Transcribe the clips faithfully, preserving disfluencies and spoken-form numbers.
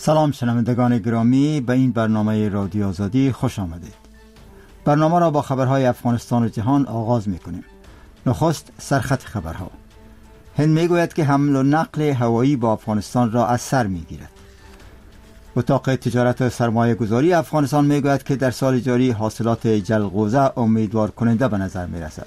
سلام شنوندگان گرامی، به این برنامه رادیو آزادی خوش آمدید. برنامه را با خبرهای افغانستان و جهان آغاز می‌کنیم. نخست سرخط خبرها. هند میگوید که حمل و نقل هوایی با افغانستان را از سر میگیرد. اتاق تجارت و سرمایه گذاری افغانستان میگوید که در سال جاری حاصلات جلغوزه امیدوار کننده به نظر میرسد.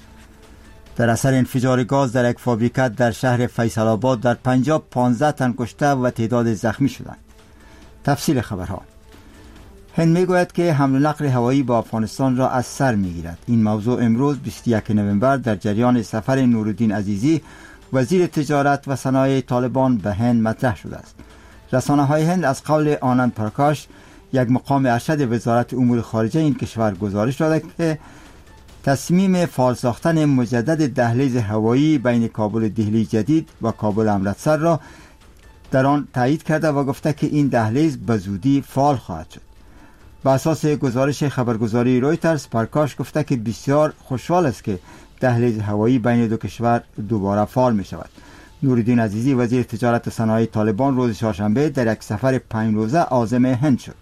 در اثر انفجار گاز در یک فابریکه در شهر فیصل آباد در پنجاب پانزده تن کشته و تعداد زخمی شدند. تفصیل خبرها. هند میگوید که حمل و نقل هوایی با افغانستان را از سر میگیرد. این موضوع امروز بیست و یکم نوامبر در جریان سفر نورالدین عزیزی وزیر تجارت و صنایع طالبان به هند مطرح شده است. رسانه های هند از قول آنند پرکاش، یک مقام ارشد وزارت امور خارجه این کشور، گزارش داده که تصمیم فعال ساختن مجدد دهلیز هوایی بین کابل دهلی جدید و کابل امرتسر را در آن تایید کرده و گفته که این دهلیز به زودی فعال خواهد شد. بر اساس گزارش خبرگزاری رویترز، پرکاش گفته که بسیار خوشحال است که دهلیز هوایی بین دو کشور دوباره فعال می شود. نورالدین عزیزی وزیر تجارت و صنایع طالبان روز چهارشنبه در یک سفر پنج روزه عازم هند شد.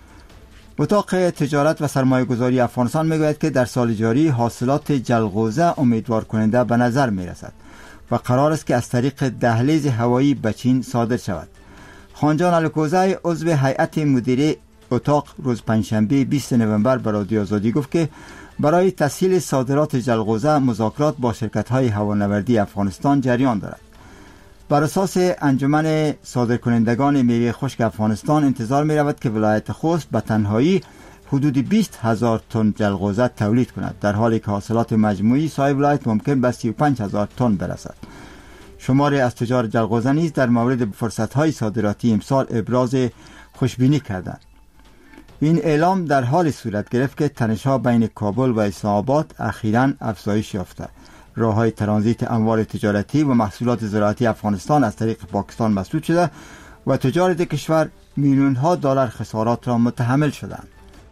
اتاق تجارت و سرمایه گذاری افغانستان میگوید که در سال جاری حاصلات جلغوزه امیدوار کننده به نظر می رسد و قرار است که از طریق دهلیز هوایی به چین صادر شود. خانجان الکوزی عضو هیئت مدیره اتاق روز پنجشنبه بیست نوامبر به رادیو آزادی گفت که برای تسهیل صادرات جلغوزه مذاکرات با شرکت‌های هوانوردی افغانستان جریان دارد. بر اساس انجمن صادرکنندگان میوه خشک افغانستان انتظار می رود که ولایت خوست به تنهایی حدود بیست هزار تن جلغوزه تولید کند، در حالی که حاصلات مجموعی سایر ولایت ممکن به سی و پنج هزار تن برسد. شماری از تجار جلغوزه نیز در مورد فرصت‌های صادراتی امسال ابراز خوشبینی کردند. این اعلام در حال صورت گرفت که تنش‌ها بین کابل و اسلام آباد اخیراً افزایش یافته. راه‌های ترانزیت اموال تجارتی و محصولات زراعتی افغانستان از طریق پاکستان مسدود شده و تجار دو کشور میلیون‌ها دلار خسارات را متحمل شدند.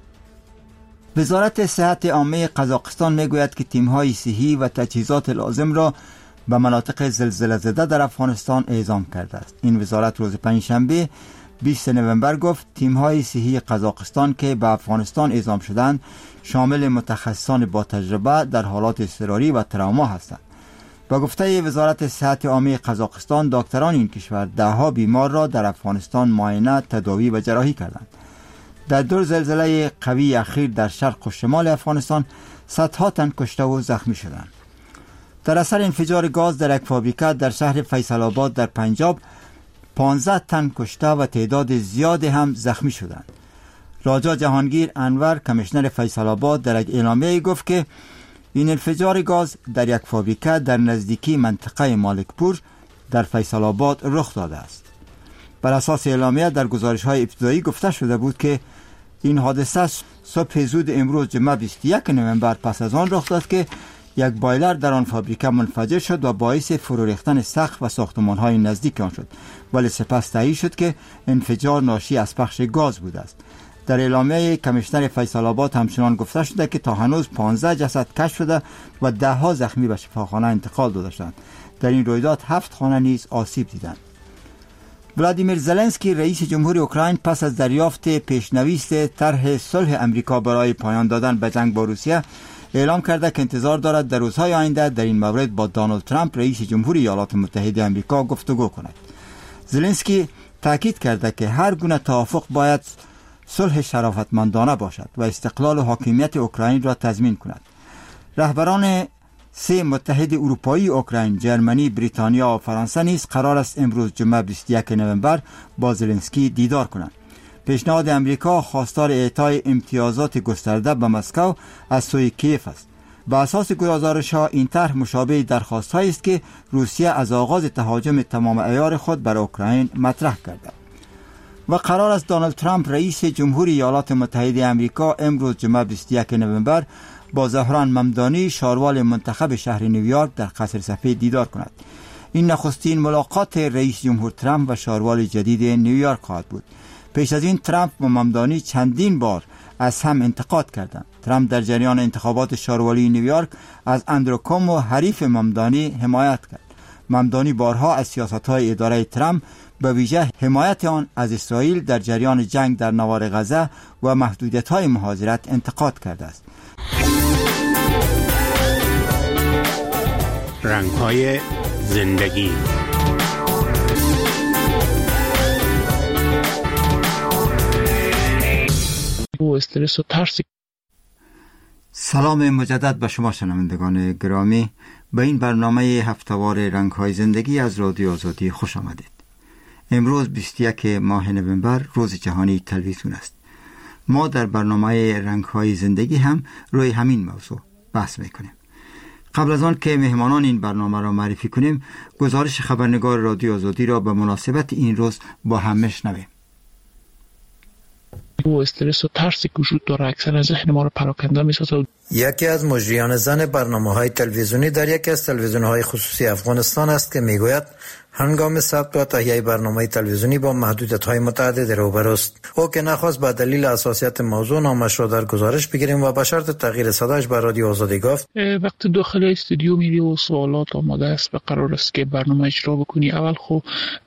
وزارت صحت عامه قزاقستان میگوید که تیم‌های صحی و تجهیزات لازم را به مناطق زلزله زده در افغانستان اعزام کرده است. این وزارت روز پنجشنبه بیست نوامبر گفت تیم‌های صحی قزاقستان که به افغانستان اعزام شدند شامل متخصصان با تجربه در حالات اضطراری و تروما هستند. با گفته وزارت صحت عامه قزاقستان، دکتران این کشور ده‌ها بیمار را در افغانستان معاینه، تداوی و جراحی کردند. در دو زلزله قوی اخیر در شرق و شمال افغانستان صدها تن کشته و زخمی شدند. در اثر انفجار گاز در یک فابریکه در شهر فیصل آباد در پنجاب پانزده تن کشته و تعداد زیادی هم زخمی شدند. راجا جهانگیر انور، کمیشنر فیصل آباد، در یک اعلامیه گفت که این انفجار گاز در یک فابریکه در نزدیکی منطقه مالکپور در فیصل آباد رخ داده است. بر اساس اعلامیه در گزارش‌های ابتدایی گفته شده بود که این حادثه صبح زود امروز جمعه بیست و یکم نوامبر پس از آن رخ داد که یک بایلر در آن فابریکه منفجر شد و باعث فرو ریختن سقف و ساختمان‌های نزدیک آن شد، ولی سپس تایید شد که انفجار ناشی از پخش گاز بوده است. در اعلامیه کمیشنر فیصل آباد همچنان گفته شده که تا هنوز پانزده جسد کشف شده و ده ها زخمی به شفاخانه انتقال داده شدند. در این رویداد هفت خانه نیز آسیب دیدند. ولادیمیر زلنسکی رئیس جمهور اوکراین پس از دریافت پیشنویس طرح صلح امریکا برای پایان دادن به جنگ با روسیه اعلام کرده که انتظار دارد در روزهای آینده در این مورد با دونالد ترامپ رئیس جمهور ایالات متحده آمریکا گفتگو کند. زلنسکی تاکید کرده که هر گونه توافق باید صلح شرافتمندانه باشد و استقلال و حاکمیت اوکراین را تضمین کند. رهبران سه متحد اروپایی اوکراین، جرمنی، بریتانیا و فرانسه نیز قرار است امروز جمعه بیست و یکم نوامبر با زلنسکی دیدار کنند. پیشنهاد امریکا خواستار اعطای امتیازات گسترده به مسکو از سوی کیف است. با اساس گزارش‌ها این طرح مشابه درخواست‌هایی است که روسیه از آغاز تهاجم تمام عیار خود بر اوکراین مطرح کرده. و قرار است دونالد ترامپ رئیس جمهور ایالات متحده آمریکا امروز جمعه بیست و یکم نوامبر با زهران ممدانی، شاروال منتخب شهر نیویورک، در قصر سفید دیدار کند. این نخستین ملاقات رئیس جمهور ترامپ و شاروال جدید نیویورک خواهد بود. پیش از این ترامپ و ممدانی چندین بار از هم انتقاد کردند. ترامپ در جریان انتخابات شاروالی نیویورک از اندرو کومو حریف ممدانی حمایت کرد. ممدانی بارها از سیاست‌های اداره ترامپ به ویژه حمایت آن از اسرائیل در جریان جنگ در نوار غزه و محدودیت‌های مهاجرت انتقاد کرده است. رنگ‌های زندگی. و استرس و ترس. سلام مجدد به شما شنوندگان گرامی، به این برنامه هفته‌وار رنگ‌های زندگی از رادیو آزادی خوش آمدید. امروز بیست و یکم ماه نوامبر روز جهانی تلویزیون است. ما در برنامه رنگ‌های زندگی هم روی همین موضوع بحث می‌کنیم. قبل از آن که مهمانان این برنامه را معرفی کنیم، گزارش خبرنگار رادیو آزادی را به مناسبت این روز با هم میشنویم. و استرس و ترسی که وجود داره اکثر ذهن ما رو پراکنده می‌سازه. یکی از مجریان زن برنامه‌های تلویزیونی در یکی از تلویزیون‌های خصوصی افغانستان است که میگوید هنگام ثبت و تهیه برنامه تلویزیونی با محدودیت‌های متعدد روبروست. او که نخواست به دلیل حساسیت موضوع نامش را در گزارش بگیریم و به شرط تغییر صدایش به رادیو آزادی گفت وقتی داخل استودیو میری و سوالات آماده است و قرار است که برنامه اجرا بکنی، اول خب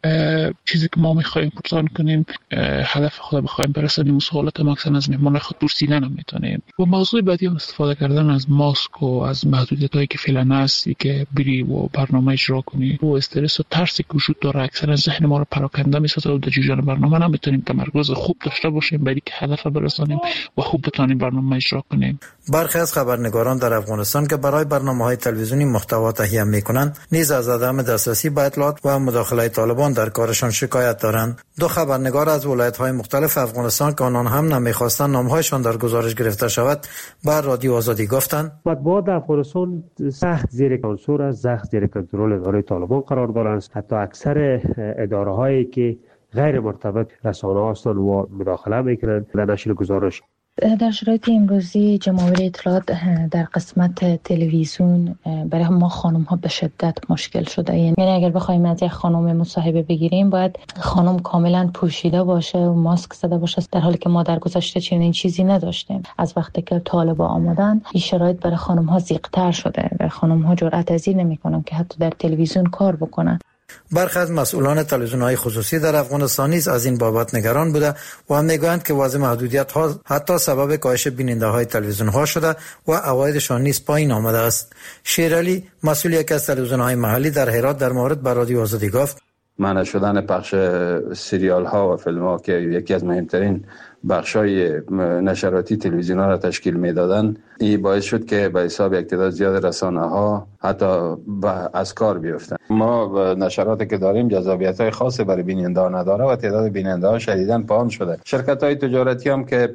چیزی که ما می‌خوایم پرسان کنیم، هدف خود بخوایم برسونیم، سوالات ماکسن از مهمان خود پرسیدن هم میتونیم. و موضوع بعدی هم استفاده کردن از ماسک و از محدودیت‌هایی که فعلا هستی که بری و برنامه اجرا کنی. و استرس و ترسی که وجود داره اکثر ذهن ما رو پراکنده می‌سازه و در جریان برنامه نمیتونیم تمرکز خوب داشته باشیم برای که هدف برسونیم و خوب بتونیم برنامه اجرا کنیم. برخی از خبرنگاران در افغانستان که برای برنامه‌های تلویزیونی محتوا تهیه می‌کنند، نیز از عدم دسترسی به اطلاعات و مداخله طالبان در کارشان شکایت دارند. دو خبرنگار از ولایت‌های مختلف افغانستان که آنان هم نمی‌خواستند نام‌هایشان در گزارش گرفته شود، بر رادیو آزادی گفتند: مطبوعات افغانستان سخت زیر کنترل است، سخت زیر کنترل اداره طالبان قرار دارند. حتی اکثر اداره‌هایی که غیر مرتبط رسانه‌ها هستند و مداخله می‌کنند در نشر گزارش. در شرایط امروزی جمهوری اطلاعات در قسمت تلویزیون برای ما خانم ها به شدت مشکل شده. یعنی اگر بخوایم از یک خانم مصاحبه بگیریم، باید خانم کاملا پوشیده باشه و ماسک زده باشه، در حالی که ما در گذشته چنین چیزی نداشتیم. از وقتی که طالبا آمدن، این شرایط برای خانم ها ضیق‌تر شده و خانم ها جرأت پذیر نمی‌کنن که حتی در تلویزیون کار بکنن. برخی از مسئولان تلویزیون‌های خصوصی در افغانستان نیز از این بابت نگران بوده و هم میگویند که وضع محدودیت‌ها حتی سبب کاهش بیننده‌های تلویزیون‌ها شده و عوایدشان نیز پایین آمده است. شیرعلی، مسئول یکی از تلویزیون‌های محلی در هرات، در مورد به رادیو آزادی گفت: منع شدن پخش سریال‌ها و فیلم‌ها که یکی از مهمترین بخشای نشراتی تلویزیون ها را تشکیل میدادن، این باعث شد که به حساب یک تعداد زیاد رسانه ها حتی از کار بیفتن. ما نشراتی که داریم جذابیت های خاصی برای بیننده ها نداره و تعداد بیننده ها شدیداً پایین شده. شرکت های تجارتی هم که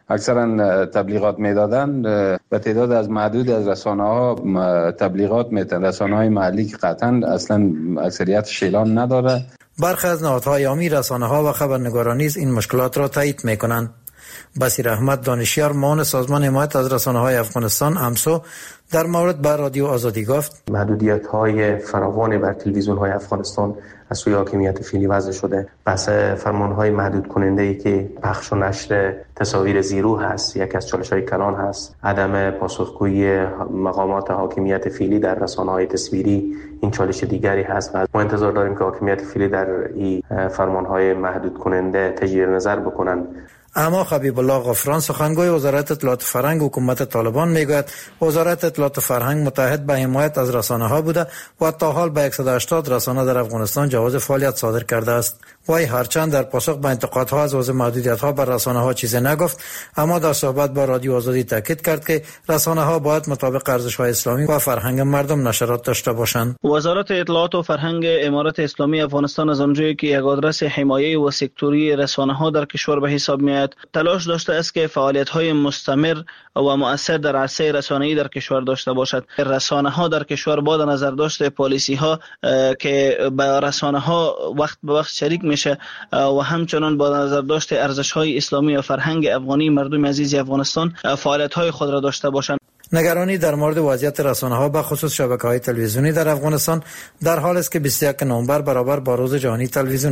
اکثرا تبلیغات میدادن، به تعداد از محدود از رسانه ها تبلیغات میتن. رسانه های محلی که قطعا اصلا اکثریت شیلان نداره. برخی از نهادهای عامی، رسانه‌ها و خبرنگاران نیز این مشکلات را تایید می‌کنند. بصیر احمد دانشیار، معاون سازمان حمایت از رسانه‌های افغانستان امسو، در مورد بر رادیو آزادی گفت: محدودیت‌های فراوان بر تلویزیون‌های افغانستان از سوی حاکمیت فعلی وضع شده. بحث فرمان‌های محدود کننده‌ای که پخش و نشر تصاویر زیرو هست، یک از چالش‌های کلان هست. عدم پاسخگویی مقامات حاکمیت فعلی در رسانه‌های تصویری این چالش دیگری هست و ما انتظار داریم که حاکمیت فعلی در این فرمان‌های محدود کننده تجدید نظر بکنند. اما حبیب الله غفران، سخنگوی وزارت اطلاعات فرهنگ حکومت طالبان، میگوید وزارت اطلاعات فرهنگ متحد به حمایت از رسانه‌ها بوده و تا حال به صد و هشتاد رسانه در افغانستان جواز فعالیت صادر کرده است. وی هرچند در پاسخ به انتقادها از وضع محدودیت‌ها بر رسانه‌ها چیزی نگفت، اما در صحبت با رادیو آزادی تاکید کرد که رسانه‌ها باید مطابق ارزش‌های اسلامی و فرهنگ مردم نشرات داشته باشند. وزارت اطلاعات و فرهنگ امارات اسلامی افغانستان از آنجایی که یک آدرس حمایه و سکتوری رسانه‌ها در کشور به حساب می‌آید، تلاش داشته است که فعالیت‌های مستمر و مؤثر در عرصه رسانه‌ای در کشور داشته باشد. رسانه‌ها در کشور با نظر داشته پالیسی‌ها که به رسانه‌ها وقت به وقت شریک میشه و همچنان با نظر داشته ارزش‌های اسلامی و فرهنگ افغانی مردم عزیز افغانستان فعالیت‌های خود را داشته باشند. نگرانی در مورد وضعیت رسانه‌ها به خصوص شبکه‌های تلویزیونی در افغانستان در حال است که بیست و یکم نوامبر برابر با روز جهانی تلویزیون است.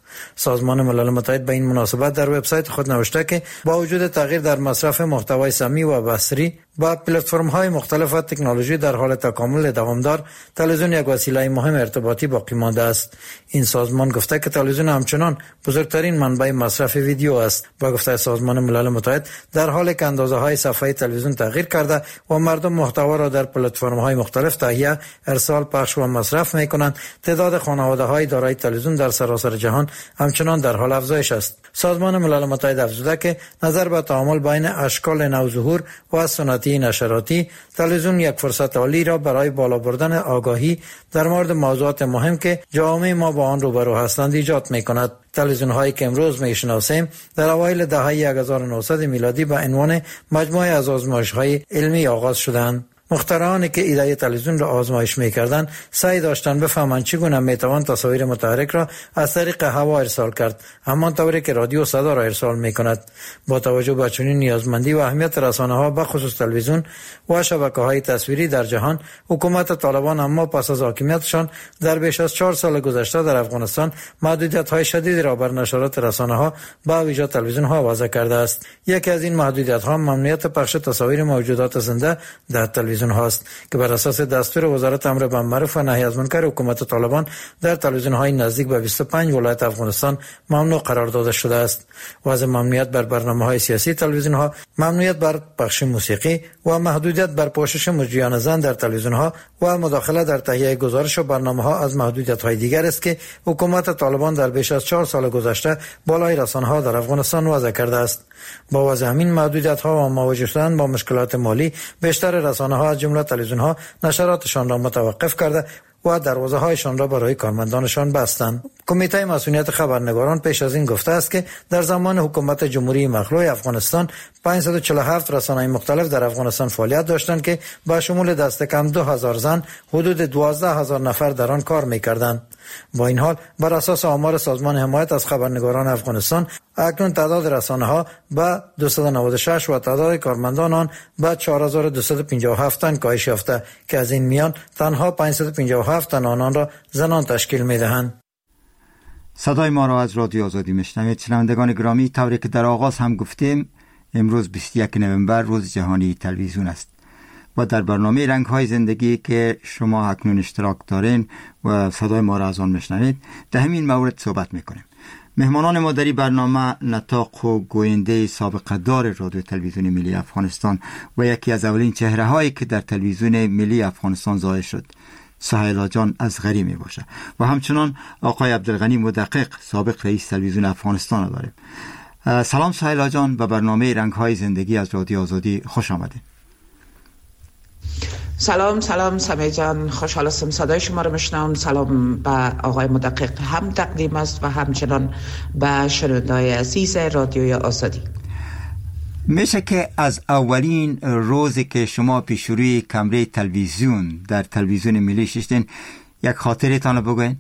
سازمان ملل متحد به این مناسبت در وبسایت خود نوشته که با وجود تغییر در مصرف محتوای سمی و بصری با پلتفرم‌های مختلف و تکنولوژی در حال تکامل دوامدار، تلویزیون یک وسیله مهم ارتباطی باقی مانده است. این سازمان گفته که تلویزیون همچنان بزرگترین منبع مصرف ویدیو است. با گفته سازمان ملل متحد، در حالی که اندازه‌های صفحه تلویزیون تغییر کرده و مردم محتوا را در پلتفرم‌های مختلف تهیه، ارسال، پخش و مصرف می‌کنند، تعداد خانواده‌های دارای تلویزیون در سراسر جهان همچنان در حال افزایش است. سازمان ملل متحد افزوده که نظر به تعامل بین اشکال نوظهور و سنتی نشراتی، تلویزیون یک فرصت عالی را برای بالا بردن آگاهی در مورد موضوعات مهم که جامعه ما با آن روبرو هستند ایجاد می‌کند. تلویزیون هایی که امروز میشناسیم در اوایل دهه هزار و نهصد میلادی با عنوان مجموعه از آزمایش‌های علمی آغاز شدند. مخترعانی که ایده تلویزیون را آزمایش می‌کردند سعی داشتند بفهمند چگونه میتوان تصاویر متحرک را از طریق هوا ارسال کرد، همان طوری که رادیو صدا را ارسال می‌کند. با توجه به چنین نیازمندی و اهمیت رسانه‌ها به خصوص تلویزیون و شبکه‌های تصویری در جهان، حکومت طالبان اما پس از حاکمیتشان در بیش از چهار سال گذشته در افغانستان محدودیت‌های شدیدی را بر نشرات رسانه‌ها به ویژه تلویزیون‌ها وضع کرده است. یکی از این محدودیت‌ها ممنوعیت پخش تصاویر موجودات زنده در تلویزیون هاست که بر اساس دستور وزارت امر بالمعروف و نهی از منکر حکومت طالبان در تلویزیون های نزدیک به بیست و پنج ولایت افغانستان ممنوع قرار داده شده است. وضع ممنوعیت بر برنامه های سیاسی تلویزیون ها، ممنوعیت بر پخش موسیقی و محدودیت بر پوشش مجریان زن در تلویزیون ها و مداخله در تهیه گزارش و برنامه ها از محدودیت های دیگر است که حکومت طالبان در بیش از چهار سال گذشته بالای رسانه ها در افغانستان وضع کرده است. با وضع همین محدودیت ها و مواجه شدن با مشکلات مالی، بیشتر رسانه ها از جمله تلویزیون ها نشراتشان را متوقف کرده و دروازه هایشان را برای کارمندانشان بستند. کمیته مسئولیت خبرنگاران پیش از این گفته است که در زمان حکومت جمهوری مخلوع افغانستان پانصد و چهل و هفت رسانه‌های مختلف در افغانستان فعالیت داشتند که با شمول دست کم دو هزار زن، حدود دوازده هزار نفر در آن کار می‌کردند. با این حال بر اساس آمار سازمان حمایت از خبرنگاران افغانستان، اکنون تعداد رسانه‌ها به دویست و نود و شش و تعداد کارمندان آن به چهار هزار و دویست و پنجاه و هفت تن کاهش یافته که از این میان تنها پانصد و پنجاه و هفت تن آنان را زنان تشکیل می‌دهند. صدای ما را از رادیو آزادی میشنوید. شنوندگان گرامی، طوری که در آغاز هم گفتیم، امروز بیست و یک نوامبر روز جهانی تلویزیون است و در برنامه رنگ های زندگی که شما اکنون اشتراک دارین و صدای ما را از آن میشنوید، در همین مورد صحبت میکنیم. مهمانان ما در برنامه نطاق و گوینده سابقه دار رادیو تلویزیون ملی افغانستان و یکی از اولین چهره هایی که در تلویزیون ملی افغانستان ظاهر شد، سهیلا جان اصغری می باشه و همچنان آقای عبدالغنی مدقق، سابق رئیس تلویزیون افغانستان را داریم. سلام سهیلا جان، به برنامه رنگ های زندگی از رادیو آزادی خوش آمدید. سلام سلام سمی جان، خوشحال هستم صدای شما رو میشنوم. سلام به آقای مدقق هم تقدیم است و همچنان به شنونده‌های عزیز رادیوی آزادی. میشه که از اولین روزی که شما پیش روی کمره تلویزیون در تلویزیون ملی شدین یک خاطرتان رو بگوین؟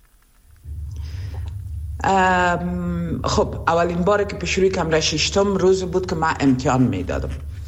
خب اولین بار که پیش روی کمره ششتم روز بود که من امتحان میدادم.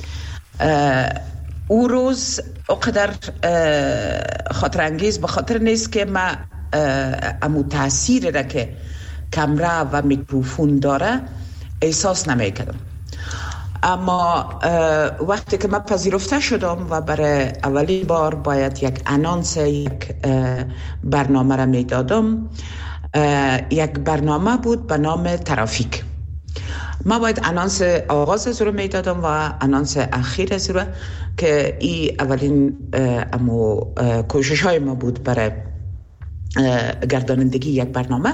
او روز اقدر خاطر انگیز به خاطر نیست که من امو تأثیر را که کمره و میکروفون داره احساس نمیکردم، اما وقتی که من پذیرفته شدم و برای اولین بار باید یک انانس یک برنامه را میدادم، یک برنامه بود به نام ترافیک. ما باید انانس آغاز از رو میدادم و انانس اخیر از رو که ای اولین امو کوشش های ما بود برای گردانندگی یک برنامه.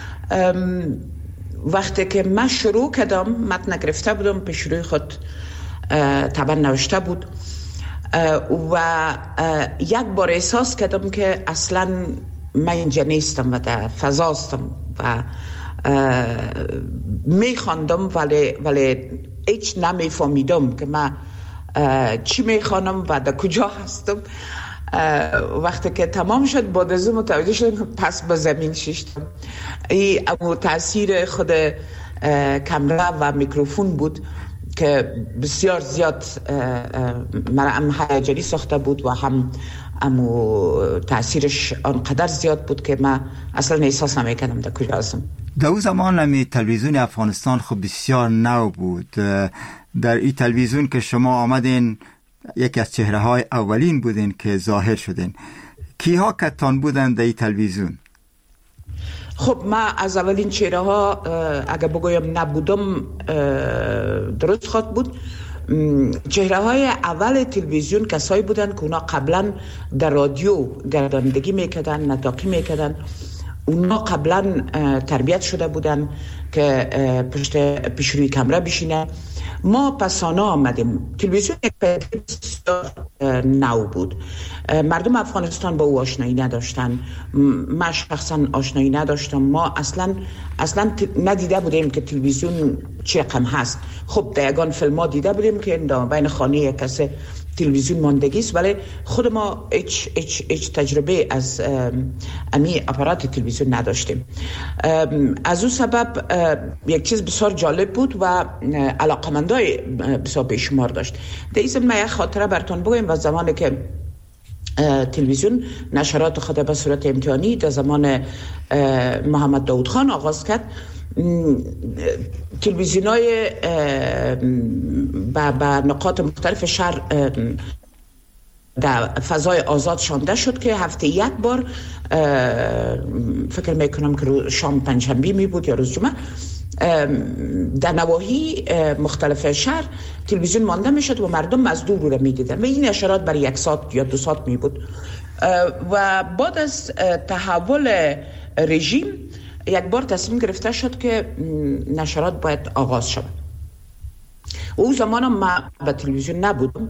وقتی که من شروع کردم، متن گرفته بودم، پیش روی خود طبعا نوشته بود و یک بار احساس کردم که اصلا من اینجا نیستم و در فضاستم و میخواندم ولی ولی هیچ نمیفهمیدم که من چی میخوانم و در کجا هستم. وقتی که تمام شد بعد از متوجه شدم پس به زمین ششتم. این امو تاثیر خود کامرا و میکروفون بود که بسیار زیاد مرا هم هیجانی ساخته بود و هم امو تاثیرش آنقدر زیاد بود که من اصلا احساس نمی‌کردم در کجا هستم. در اون زمان همی تلویزیون افغانستان خب بسیار نو بود. در این تلویزیون که شما آمدین یکی از چهره های اولین بودین که ظاهر شدین. کیها کتان بودن در این تلویزیون؟ خب من از اولین چهره ها اگر بگویم نبودم درست خواد بود. چهره های اول تلویزیون کسایی بودن که اونا قبلا در رادیو گردانندگی میکردن، نطاقی میکردن. اونا قبلا تربیت شده بودن که پشت پیش روی کامera بشینه. ما پسانا آمدیم. تلویزیون یک بسیار نو بود. مردم افغانستان با او آشنایی نداشتن. من شخصا آشنایی نداشتم. ما اصلا اصلا ندیده بودیم که تلویزیون چه رقم هست. خب در یگان فیلم ها دیده بودیم که بین خانه یک کسی تلویزیون ماندگی است، ولی خود ما هیچ هیچ هیچ تجربه از امی اپارات تلویزیون نداشتیم. از اون سبب یک چیز بسیار جالب بود و علاقمندای بسیار بیشمار داشت. در این ضمن یک خاطره براتون بگم. و زمانی که تلویزیون نشرات خود به صورت امتحانی در زمان محمد داود خان آغاز کرد، تلویزیونای به نقاط مختلف شهر در فضای آزاد شانده شد که هفته یک بار، فکر میکنم که شام پنجشنبه می بود یا روز جمعه، در نواحی مختلف شهر تلویزیون مانده می شد و مردم از دور رو می دیدن و این نشرات برای یک ساعت یا دو ساعت می بود. و بعد از تحول رژیم یک بار تصمیم گرفته شد که نشرات باید آغاز شد. او زمان من به تلویزیون نبودم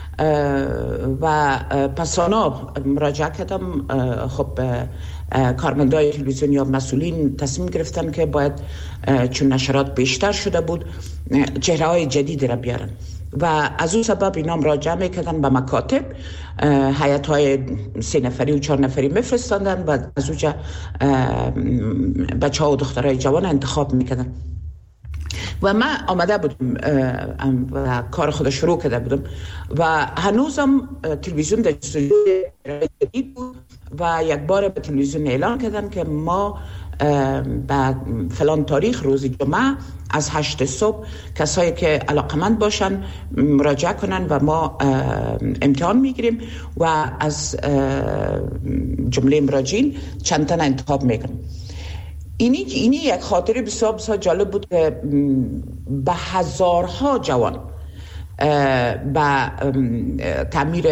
و پسانا مراجعه کردم. خب کارمندای تلویزیون یا مسئولین تصمیم گرفتن که باید چون نشرات بیشتر شده بود چهره های جدید را بیارن و از اون سبب اینا مراجعه میکردن به مکاتب. هیئت های سه نفری و چهار نفری میفرستاندن و از اونجا بچه ها و دخترای جوان انتخاب میکردن و من آمده بودم و کار خود شروع کرده بودم و هنوزم تلویزیون در جستجوی جدید بود و یک بار به تلویزیون اعلان کردن که ما بعد فلان تاریخ روز جمعه از هشت صبح کسایی که علاقمند باشن مراجعه کنن و ما امتحان میگیریم و از جمله مراجعین چند تن انتخاب میکنیم. اینی اینی یک خاطره بسیار بسیار جالب بود که به هزارها جوان به تعمیر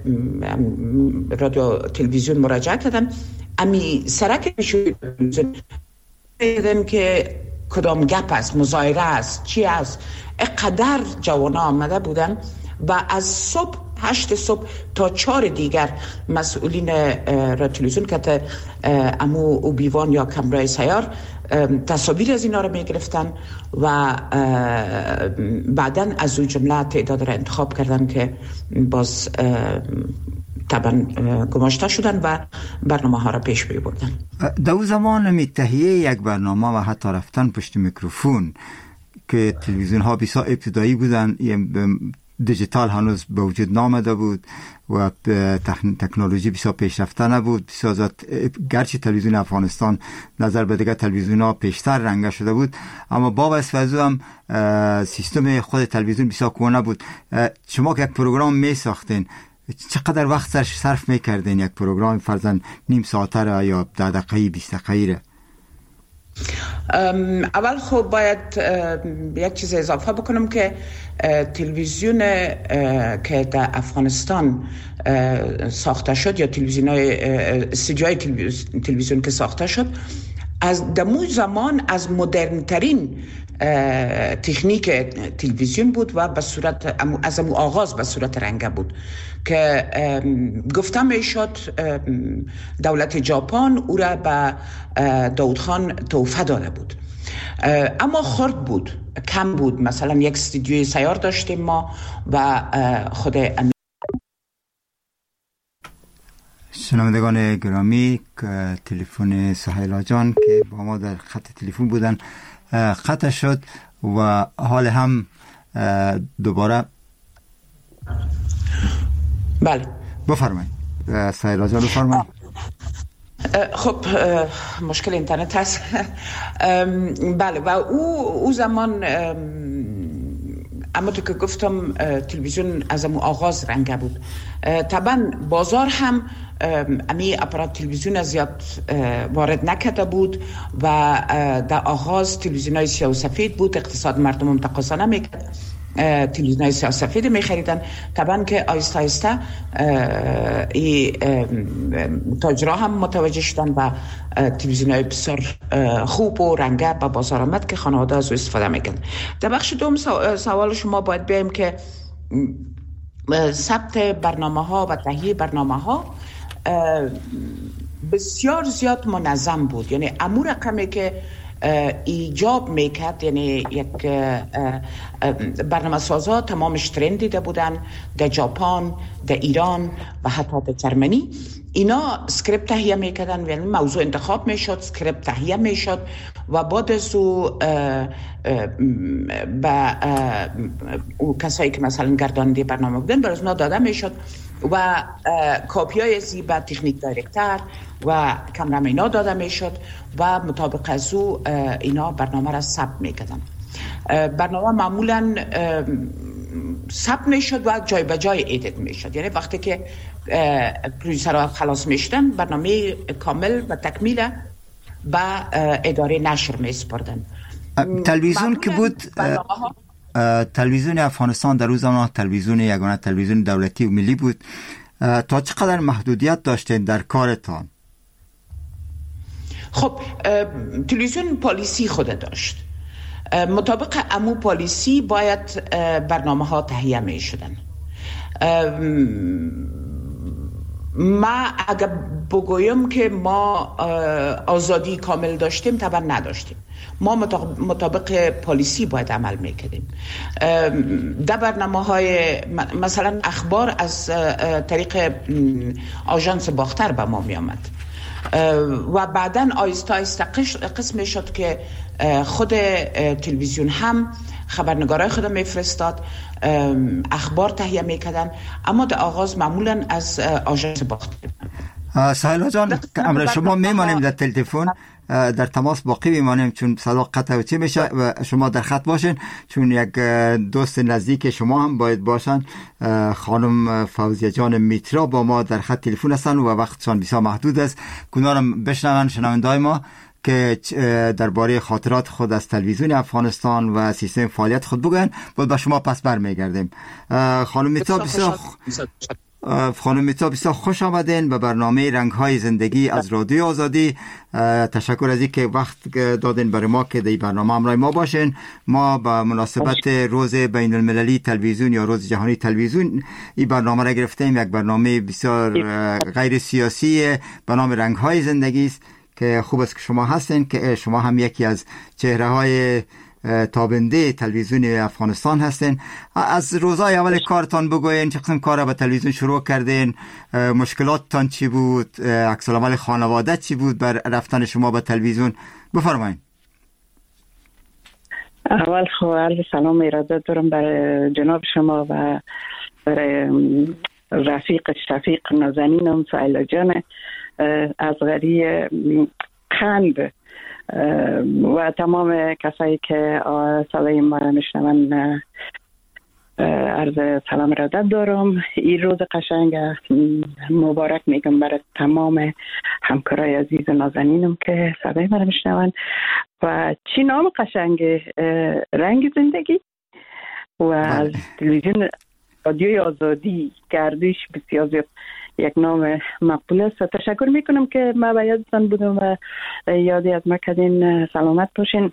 رادیو تلویزیون مراجعه کردن. امی سرک بشوی دیدن که کدام گپ است، مظاهره است، چی است. اقدر جوان ها آمده بودن و از صبح هشت صبح تا چهار دیگر مسئولین رادیو تلویزیون که امو او بیوان یا کامرای سیار تصاویر از اینا رو می گرفتن و بعداً از اون جمله تعداد را انتخاب کردن که باز طبعا گماشته شدن و برنامه ها را پیش بری بردن. در اون زمان می تهیه یک برنامه و حتی رفتن پشت میکروفون که تلویزیون ها بسیار ابتدایی بودن، دیجیتال هنوز به وجود نامده بود و تکنولوژی بسیار پیشرفته نبود. بسیار زیاد گرچه تلویزیون افغانستان نظر به دیگر تلویزیون ها پیشتر رنگه شده بود، اما با واسطه از هم سیستم خود تلویزیون بسیار کهنه بود. شما که یک پروگرام می ساختین چقدر وقت سرش صرف می کردین یک پروگرام فرضاً نیم ساعته را یا ده دقیقه بیست دقیقه؟ اول خب باید یک چیز اضافه بکنم که تلویزیون که در افغانستان ساخته شد یا تلویزیون استودیوهای تلویزیون که ساخته شد از دمو زمان از مدرن ترین تکنیک تلویزیون بود و به صورت از امو آغاز به صورت رنگه بود که گفتم میشد دولت ژاپن او را به داود خان تحفه داده بود، اما خرد بود، کم بود. مثلا یک استودیوی سیار داشتیم ما و خود امی... شنوندگان گرامی، تلفن سهیلا جان که با ما در خط تلفن بودن قطع شد و حال هم دوباره بله بفرمایید سایلا جان بفرمایید. خب مشکل اینترنت هست. بله و او او زمان اما تو که گفتم تلویزیون از امو آغاز رنگه بود. طبعا بازار هم امی اپارات تلویزیون زیاد وارد نکرده بود و در آغاز تلویزیون های سیاه و سفید بود، اقتصاد مردم هم تقاضا نمیکرد تلویزیون های سیاه و سفید میخریدن. طبعا که آیسته آیسته تاجرها هم متوجه شدن و تلویزیون های بسیار خوب و رنگه به بازار آمد که خانواده از او استفاده میکن. در بخش دوم سوال شما باید بیایم که ثبت برنامه ها و تهیه برنامه ها بسیار زیاد منظم بود. یعنی امو رقمی که ایجاب میکرد، یعنی یک برنامه سازا تمامش ترند دیده بودن در ژاپن، در ایران و حتی در جرمنی. اینا اسکریپت تهیه میکردن، یعنی موضوع انتخاب میشد، اسکریپت تهیه میشد و بعد از او با کسایی که مثلا گرداننده برنامه بودن برای اونا داده میشد و کاپی های زی به تکنیک دایرکتر و کامرامنا داده میشد و مطابق از او اینا برنامه را ثبت میکردن. برنامه معمولا ثبت میشد و جای به جای ادیت میشد. یعنی وقتی که پرودوسرها خلاص میشدن برنامه کامل و تکمیل به اداره نشر میسپردن. تلویزیون که بود تلویزیون افغانستان در روز زمان تلویزیون یگانه تلویزیون دولتی و ملی بود. تا چقدر محدودیت داشتین در کارتان؟ خب تلویزیون پالیسی خود داشت. مطابق امو پالیسی باید برنامه ها تهیه می شدن. ما اگر بگویم که ما آزادی کامل داشتیم، طبعا نداشتیم. ما مطابق پالیسی باید عمل میکردیم. در برنامه های مثلا اخبار از طریق آژانس باختر به ما می آمد و بعداً آیسته آیسته قسم شد که خود تلویزیون هم خبرنگارای خود میفرستاد، اخبار تهیه میکردن، اما در آغاز معمولا از آژانس باختر. سایلا جان امر شما میمانیم در تلفن، در تماس باقی میمانیم چون صدا قطع و چی میشه و شما در خط باشین چون یک دوست نزدیک شما هم باید باشن. خانم فوزیه جان میترا با ما در خط تلفن هستن و وقتشان بسیار محدود است. کنارم بشنون شنوندای ما که درباره خاطرات خود از تلویزیون افغانستان و سیستم فعالیت خود بگن. بود با شما پس برمیگردیم. خانم میترا بسیار خانم میترا بسیار خوش آمدین به برنامه رنگ‌های زندگی از رادیو آزادی. تشکر از اینکه وقت دادین برای ما که در این برنامه همراه ما باشین. ما به مناسبت روز بین المللی تلویزیون یا روز جهانی تلویزیون این برنامه را گرفتیم. یک برنامه بسیار غیر سیاسی به نام رنگ‌های زندگی است که خوب است که شما هستین، که شما هم یکی از چهره‌های تابنده تلویزیون افغانستان هستین. از روزهای اول کارتان بگوین، چه قسم کار به تلویزیون شروع کردین، مشکلاتتان چی بود، عکس العمل خانواده چی بود بر رفتن شما به تلویزیون؟ بفرمایید. اول خب عرض سلام ارادت دارم برای جناب شما و برای رفیق شفیق نازنینم سایلا جان اصغری قند و تمام کسایی که صدای ما را میشنون عرض سلام ارادت دارم. این روز قشنگ مبارک میگم برای تمام همکارای عزیز نازنینم که صدای ما را میشنون. و چی نام قشنگ؟ رنگ زندگی و از تلویزیون رادیوی آزادی گردش بسیار زیاد یک نام مقبول است. تشکر میکنم که ما به یادتان بودم و یادی از ما کردین. سلامت باشین.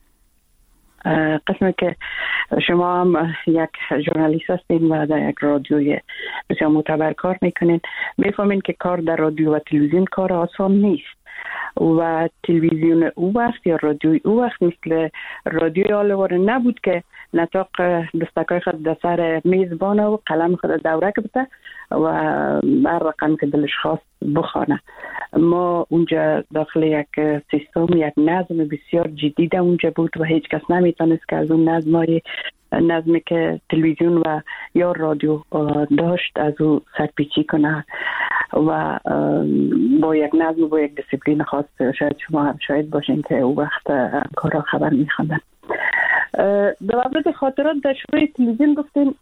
قسمی که شما هم یک ژورنالیست هستین و در یک رادیوی بسیار معتبر کار میکنین، میفهمین که کار در رادیو و تلویزیون کار آسان نیست و تلویزیون او وقت یا رادیوی او وقت مثل رادیوی آلوار نبود که نطاق دستکای خود در سر میزبانه و قلم خود دوره کبته و هر رقم که دلش خواست بخوانه. ما اونجا داخل یک سیستم، یک نظم بسیار جدید اونجا بود و هیچ کس نمیتونست که از اون نظمای نظمی که تلویزیون و یا رادیو داشت از او سرپیچی کنه و با یک نظم و با یک دیسیپلین خاص. شاید شما هم شاید باشین که او وقت کارا خبر میخوندن. در مورد خاطرات در شروع تلویزیون گفتیم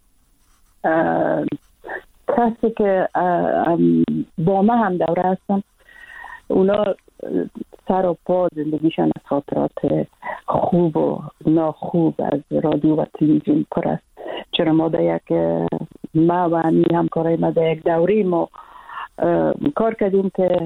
کسی که با ما هم دوره هستن اونا سر و پا زندگیشان از خاطرات خوب و ناخوب از رادیو و تلویزیون پر است. چرا ما در یک ما و همی همکارای ما در یک دوره ما کار کردیم که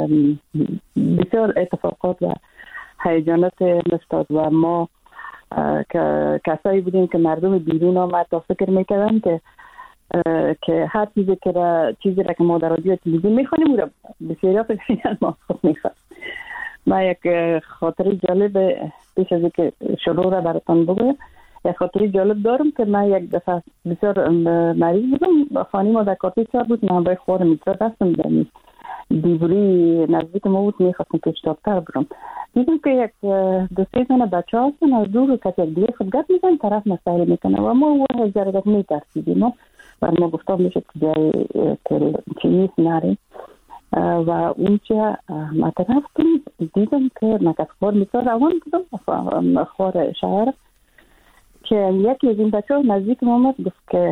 بسیار اتفاقات و هیجانات نفتاد و ما کسایی بودیم که مردم بیرون آمد تا فکر میکردن که که هر چیزی که را چیزی را که ما در رادیو تلویزیون میخوانیم او را بسیار فکر ما خود میخواد. ما یک خاطری جالب پیش از که شروع را براتون بگویم. یک خاطری جالب دارم که من یک دفعه بسیار مریض بودم، خانه ما در کارتی چار بود، من باید خوار میتر دستم دارم دیوری نزدیک ما بود، میخواستم پیش دکتر برم. دیدم که یک دو سه تانه بچه هستن از دور کسی یک دیگه خود گپ میزن طرف مسئله میکنه و ما او هزارگت میترسیدیم و ما گفتم میشه که جای که نیست نریم و اونجا ما رفتم دیدم که من از خوار میتر روان بودم خوار شهر که یکی از این بچه ها نزدیک ما آمد گفت که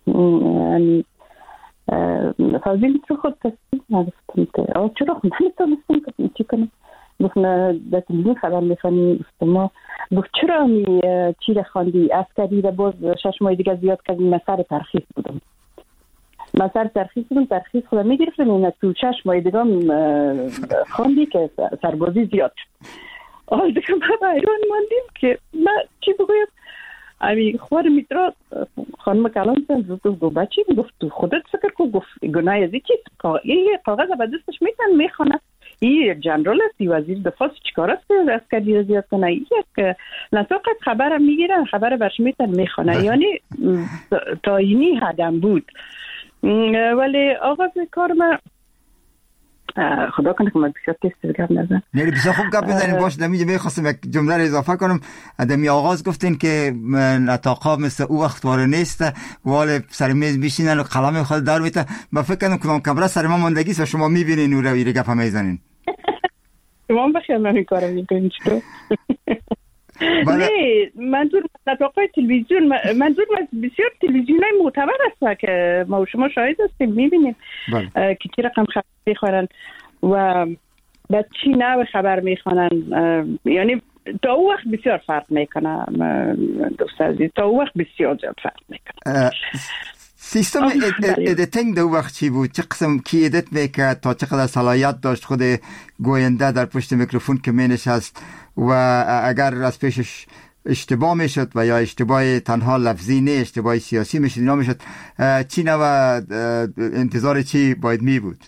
فوزی تو خود تستی نگفتم که آه چرا خود نمیتونستم که چی کنم. گفت در تلویزیون خبر میخوانی. گفت ما گفت چرا می چی را خواندی عسکری را باز شش ماه دیگه زیاد کردیم. من سر ترخیص بودم من سر ترخیص بودم ترخیص خودم میگرفتم این تو شش ماه دیگه خواندی که سربازی زیاد آل دیگه ما ایران ماندیم که من چی بگویم. امی خوار میترا خانم کلان سن زودو گو بچی گفت تو خودت فکر کو. گفت گناه ازی چیست این کاغذ به دستش میتن میخونه این جنرال است وزیر دفاع چیکار است که عسکری را زیاد کنه. یک نساقت خبر میگیرن خبر برش میتن میخونه یعنی تا اینی حدم بود. ولی آغاز کار من خدا کنه که من بسیار تست گپ نزن نه بسیار خوب گپ بزنین. باش دمیجه میخواستم یک جمله رو اضافه کنم. دمی آغاز گفتین که نطاقا مثل او وقت واره نیست وال سر میز میشینن و قلم خود دار میتن. من فکر کنم کدام کمره سر ما ماندگیست و شما میبینین او رو ایره گپ میزنین. شما بخیر من این کارو میکنین چطور؟ نه منظور نطاقای تلویزیون منظور بسیار تلویزیون های معتبر است که ما و شما شاهد هستیم میبینیم که چی رقم خبر میخورن و بعد چی نوع خبر میخوانن. یعنی تا او وقت بسیار فرق میکنه دوست عزیز تا او وقت بسیار زیاد فرق میکنه. سیستم ادیتینگ دو وقت چی بود؟ چه قسم کی ادیت میکرد؟ تا چقدر صلاحیت داشت خود گوینده در پشت میکروفون که مینشست و اگر از پیشش اشتباه میشد و یا اشتباه تنها لفظی نه اشتباه سیاسی میشد اینا میشد چی نوع انتظار چی باید می بود؟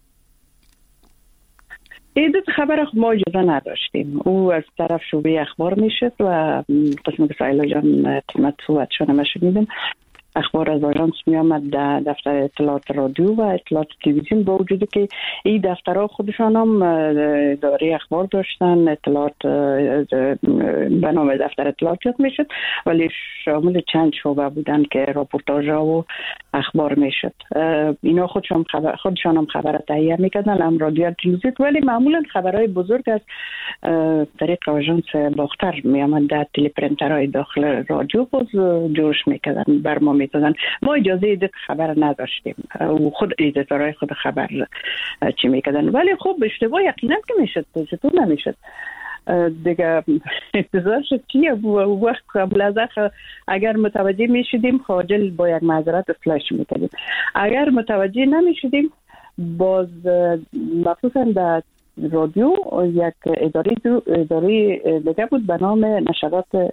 ادیت خبر ما اجازه نداشتیم. او از طرف شعبه اخبار میشد و قسم که سایلا جان تیمت صحبت شنمه شنیدم اخبار از آژانس می آمد در دفتر اطلاعات رادیو و اطلاعات تلویزیون با وجودی که این دفترها خودشان هم اداره اخبار داشتن اطلاعات به نام دفتر اطلاعات میشد ولی شامل چند شعبه بودن که راپورتاژ و اخبار میشد. اینا خودشان خبر خودشان هم خبر تهیه میکردن هم رادیو تلویزیون ولی معمولا خبرهای بزرگ از طریق آژانس باختر می آمد در تلی پرینترهای داخل رادیو باز جوش میکردن بر ما میدادن. ما اجازه ایدیت خبر نداشتیم و خود ایدیتورهای خود خبر چی میکردن ولی خب اشتباه یقینا که میشد چطور نمیشد دیگه انتظار شد چیه وقت قبل از اگر متوجه میشدیم خاجل با یک معذرت اصلاحش میکردیم اگر متوجه نمیشدیم باز مخصوصا در رادیو یک اداره دو اداره دیگه بود به نام نشرات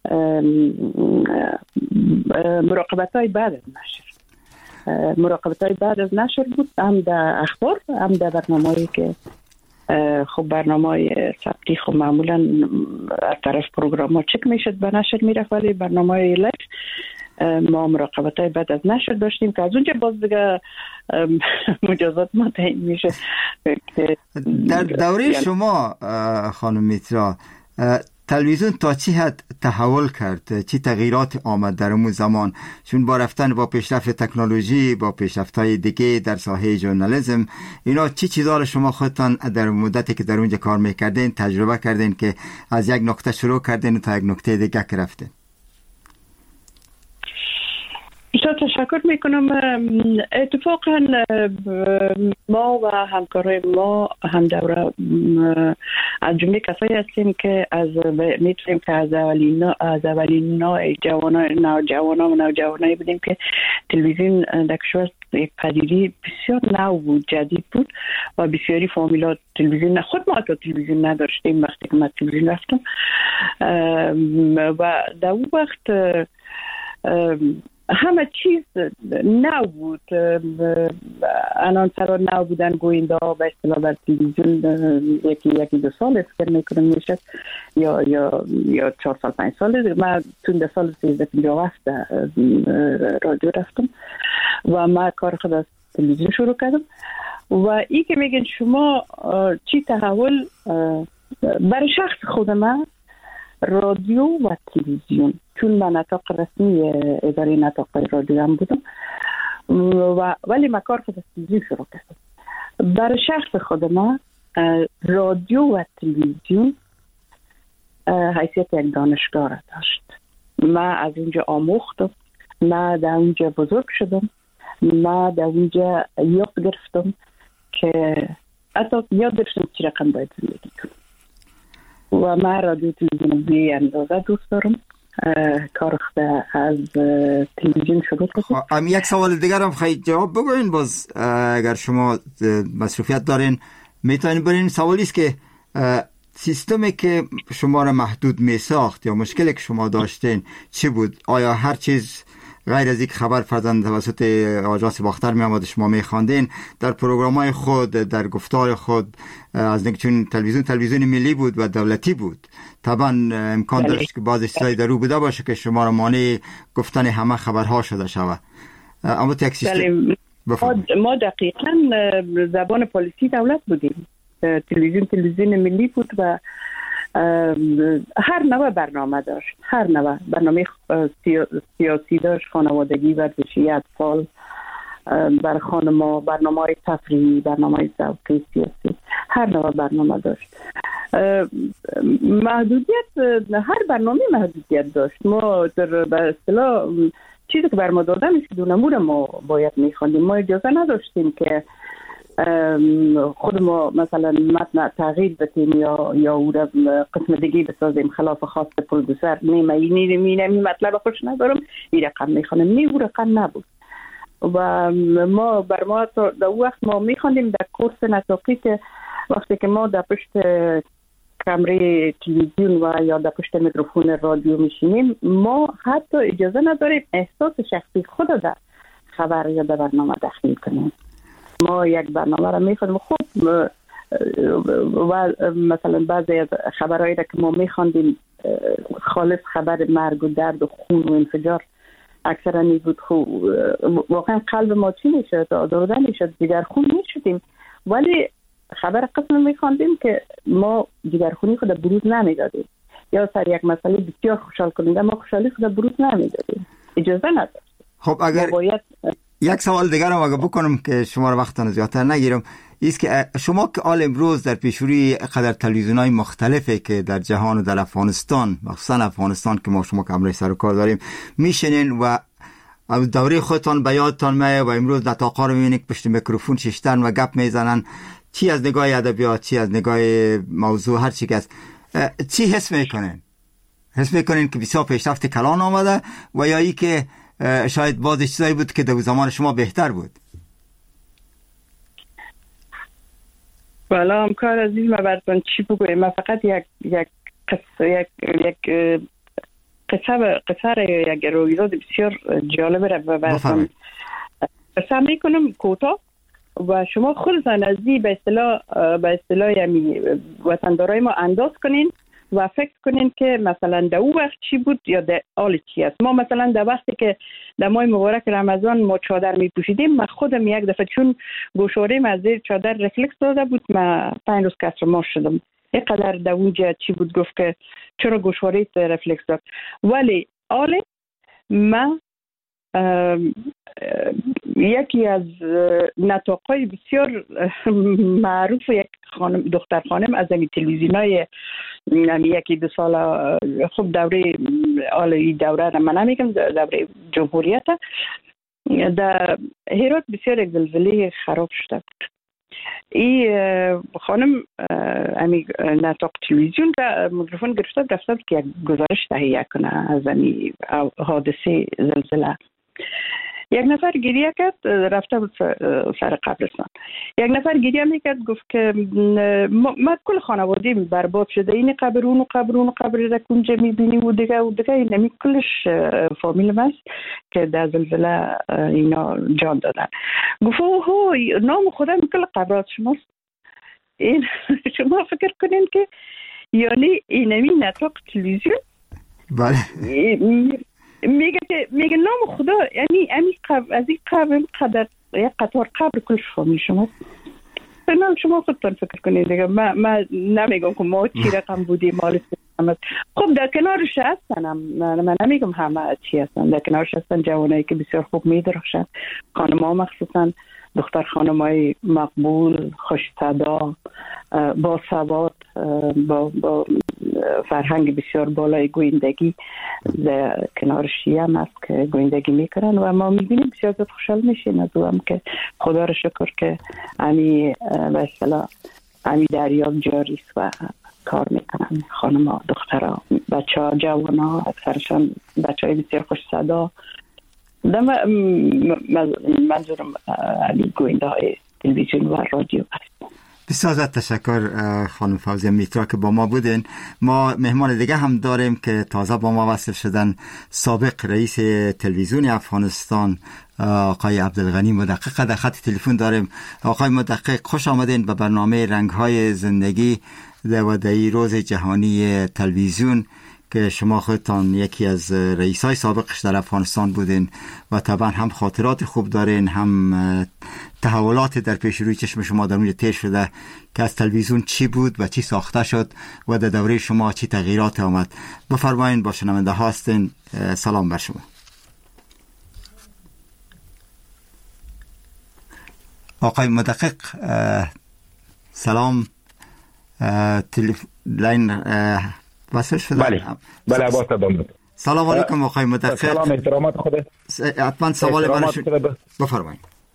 مراقبت های بعد از نشر مراقبت های بعد از نشر بود هم در اخبار هم در برنامه‌ای که خب برنامه‌های ثبتی خب معمولا از طرف پروگرام ها چک میشد به نشر میرفت ولی برنامه‌های لایو ما مراقبت های بعد از نشر داشتیم که از اونجا باز دیگه مجازات ما تعیین میشه. در دوره شما خانم میترا تلویزیون تا چی حد تحول کرد، چی تغییرات آمد در اون زمان؟ چون با رفتن با پیشرفت تکنولوژی، با پیشرفت‌های دیگه در ساحه ژورنالیسم، اینا چی چیزا رو شما خودتان در مدتی که در اونجا کار میکردین تجربه کردین که از یک نقطه شروع کردین تا یک نقطه دیگه که رفتین؟ بسیار تشکر میکنم. اتفاقا ما و همکارای ما هم دوره از جمله کسایی هستیم که از میتونیم که از اولین از اولین نوع جوانان نوجوانان و نوجوانایی بودیم که تلویزیون در کشور یک پدیده بسیار نو بود، جدید بود و بسیاری فامیلا تلویزیون، خود ما تا تلویزیون نداشتیم وقتی که من تلویزیون رفتم و در اون وقت همه چیز نو بود. انانسرها نو بودن، گوینده ها به اصطلاح بر تلویزیون یکی یکی دو سال فکر میکنم میشه یا یا یا چهار سال پنج سال. من تون ده سال سیزده پنجاه و هفت رادیو رفتم و من کار خود از تلویزیون شروع کردم و ای که میگن شما چی تحول، برای شخص خود من رادیو و تلویزیون، چون من نطاق رسمی اداره نطاق رادیو هم بودم و ولی من کار خود از تلویزیون شروع کردم. برای شخص خود من رادیو و تلویزیون حیثیت یک دانشگاه را داشت. من از اونجا آموختم، من در اونجا بزرگ شدم، من در اونجا یاد گرفتم که حتی یاد گرفتم چی رقم باید زندگی کنم و من رادیو تلویزیون بی اندازه دوست دارم. کار خود از تلویزیون شروع کردم. ام یک سوال دیگر هم خواهید جواب بگوین، باز اگر شما مصروفیت دارین میتونین برین. سوالی است که سیستمی که شما را محدود می ساخت یا مشکلی که شما داشتین چی بود؟ آیا هر چیز غیر از یک خبر فرزند توسط آژانس باختر می آمد شما می خواندین در پروگرام‌های خود، در گفتار خود، از اینکه چون تلویزیون تلویزیون ملی بود و دولتی بود طبعا امکان داشت که بعض چیزای در رو بوده باشه که شما را مانع گفتن همه خبرها شده شود. اما یک سیستم ما دقیقاً زبان پالیسی دولت بودیم. تلویزیون تلویزیون ملی بود و هر نوع برنامه داشت، هر نوع برنامه سیاسی داشت، خانوادگی، ورزشی، اطفال، بر خانم‌ها، برنامه‌های تفریحی، برنامه‌های ذوقی، سیاسی، هر نوع برنامه داشت. محدودیت، هر برنامه محدودیت داشت. ما در به اصطلاح چیزی که بر ما داده میشه دونمون ما باید میخواندیم. ما اجازه نداشتیم که خود ما مثلا متن تغییر بدیم یا یا او را قسم دیگه بسازیم خلاف خاص پرودوسر. نه من این این مطلب خوش ندارم، این رقم میخوانم، نه او رقم نبود و ما بر ما در وقت ما میخواندیم در کورس نطاقی که وقتی که ما در پشت کامره تلویزیون و یا در پشت میکروفون رادیو میشینیم ما حتی اجازه نداریم احساس شخصی خود در خبر یا در برنامه داخل کنیم. ما یک برنامه را میخوانیم خوب و مثلا بعضی از خبرهایی را که ما میخواندیم خالص خبر مرگ و درد و خون و انفجار اکثرا می بود، خوب واقعا قلب ما چی میشد، آزرده میشد، دیگر خون میشدیم، ولی خبر قسم میخواندیم که ما دیگر خونی خود بروز نمیدادیم یا سر یک مسئله بسیار خوشحال کننده ما خوشحالی خود بروز نمیدادیم، اجازه نداشتیم. خب اگر باید یک سوال دیگر هم اگه بکنم که شما رو وقتتون زیادتر نگیرم، ایست که شما که آل امروز در پیشروی قدر تلویزیون‌های مختلفی که در جهان و در افغانستان، مخصوصا افغانستان که ما شما کامرای سر و کار داریم میشنین و دوره خودتان به یادتان میاد و امروز نطاقا رو میبینید پشت میکروفون ششتن و گپ میزنن، چی از نگاه ادبیات، چی از نگاه موضوع، هر چی که است، چی حس میکنین؟ حس میکنین که بسیار پیشرفت کلان آمده و یا ای که شاید بعضی چیزایی بود که در زمان شما بهتر بود؟ والا همکار عزیز ما براتون چی بگویم؟ من فقط یک یک قصه یک یک قصه قصه یک رویداد بسیار جالب را براتون قصه میکنم کوتاه و شما خودتان از این به اصطلاح به اصطلاح یعنی وطندارای ما انداز کنین و فکر کنین که مثلا در اون وقت چی بود یا در حال چی است. ما مثلا در وقتی که در ماه مبارک رمضان ما چادر می پوشیدیم، من خودم یک دفعه چون گوشواریم از زیر چادر رفلکس داده بود، من پنج روز کسر ماش شدم اینقدر در اونجا چی بود گفت که چرا گوشواره رفلکس داد. ولی آله ما یکی از نطاقای بسیار معروف یک خانم دختر خانم از این تلویزیونای یکی دو سال خوب دوره آلی دوره را من نمیگم دوره جمهوریت در هرات بسیار یک زلزله خراب شده بود. این خانم امی نطاق تلویزیون و میکروفون گرفته رفته که یک گزارش تهیه کنه از امی حادثه زلزله. یک نفر گریه کرد رفته بود سر قبرستان. یک نفر گریه میکرد گفت که ما کل خانواده برباد شده، این قبرون و قبرون و قبر را کنجا میبینیم و دیگه و دیگه این نمی کلش فامیل ماست که در زلزله اینا جان دادن. گفت اوه نام خدا کل قبرات شماست. این شما فکر کنین که یعنی اینمی نطاق تلویزیون بله میگه که میگه نام خدا یعنی امی قبر از این قبر قدر یک قطار قبر کلش فامیل شماست. نه شما خودتون فکر کنید دیگه. ما ما نمیگم که ما چی رقم بودیم مال سلامت. خب در کنارش هستن، من نمیگم همه چی هستن، در کنارش هستن جوانایی که بسیار خوب میدرخشن، خانم‌ها مخصوصا دختر خانم‌های مقبول، خوش صدا، با سواد، با با فرهنگ بسیار بالای گویندگی در کنار شیعه هم هست که گویندگی میکنن و ما میبینیم بسیار زیاد خوشحال میشیم از او هم که خدا رو شکر که امی به اصطلاح امی دریاب جاری است و کار میکنن. خانم ها، دختر ها، بچه ها، جوان ها، اکثرشان بچه های بسیار خوش صدا. منظورم امی گوینده های تلویزیون و رادیو هست. بسیار زیاد تشکر خانم فوزیه میترا که با ما بودین. ما مهمان دیگه هم داریم که تازه با ما وصل شدن، سابق رئیس تلویزیون افغانستان آقای عبدالغنی مدقق در خط تلفن داریم. آقای مدقق خوش آمدین به برنامه رنگ‌های زندگی و در روز جهانی تلویزیون که شما خودتان یکی از رئیسای سابقش در افغانستان بودین و طبعا هم خاطرات خوب دارین، هم تحولات در پیش روی چشم شما در اونجا طی شده که از تلویزیون چی بود و چی ساخته شد و در دوره شما چی تغییرات آمد. بفرمایین با شنونده ها هستین. سلام بر شما. آقای مدقق سلام. تلف... لین وصل شده؟ بله بله با صدام. سلام علیکم آقای مدقق. سلام، احترامات خود. حتما سوال من شد. بفرمایید.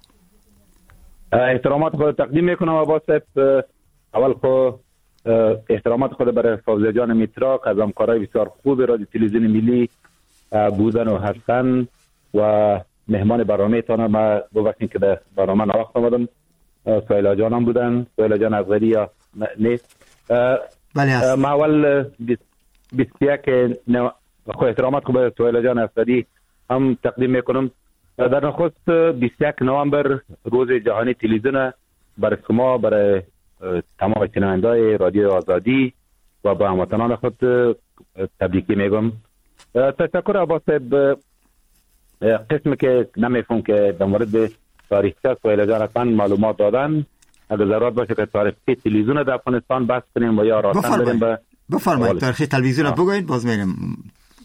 احترامات خود تقدیم میکنم عباس صاحب. اول خو احترامات خود برای فوزیه جان میترا که از همکارای بسیار خوب رادیو تلویزیون ملی بودن و هستن و مهمان برنامه تان ما دو وقتی که در برنامه نوقت آمدم. سویلا جانم بودن، سویلا جان افغانی یا نیست. بله هست. ما اول بیست و یک خو احترامات خود برای سویلا جان افغانی هم تقدیم میکنم. در نخست بیست و یک نوامبر روز جهانی تلویزیون برای شما، برای تمام شنونده‌های رادیو آزادی و با هموطنان خود تبریک میگم. تشکر عباس صاحب. قسمی که نمیفهم که در مورد تاریخچه سویلا جان حتما معلومات دادن، اگر ضرورت باشه که تاریخچه تلویزیون در افغانستان بحث کنیم و یا راستن بریم به بفرمایید. تاریخچه تلویزیون بگویید باز میریم.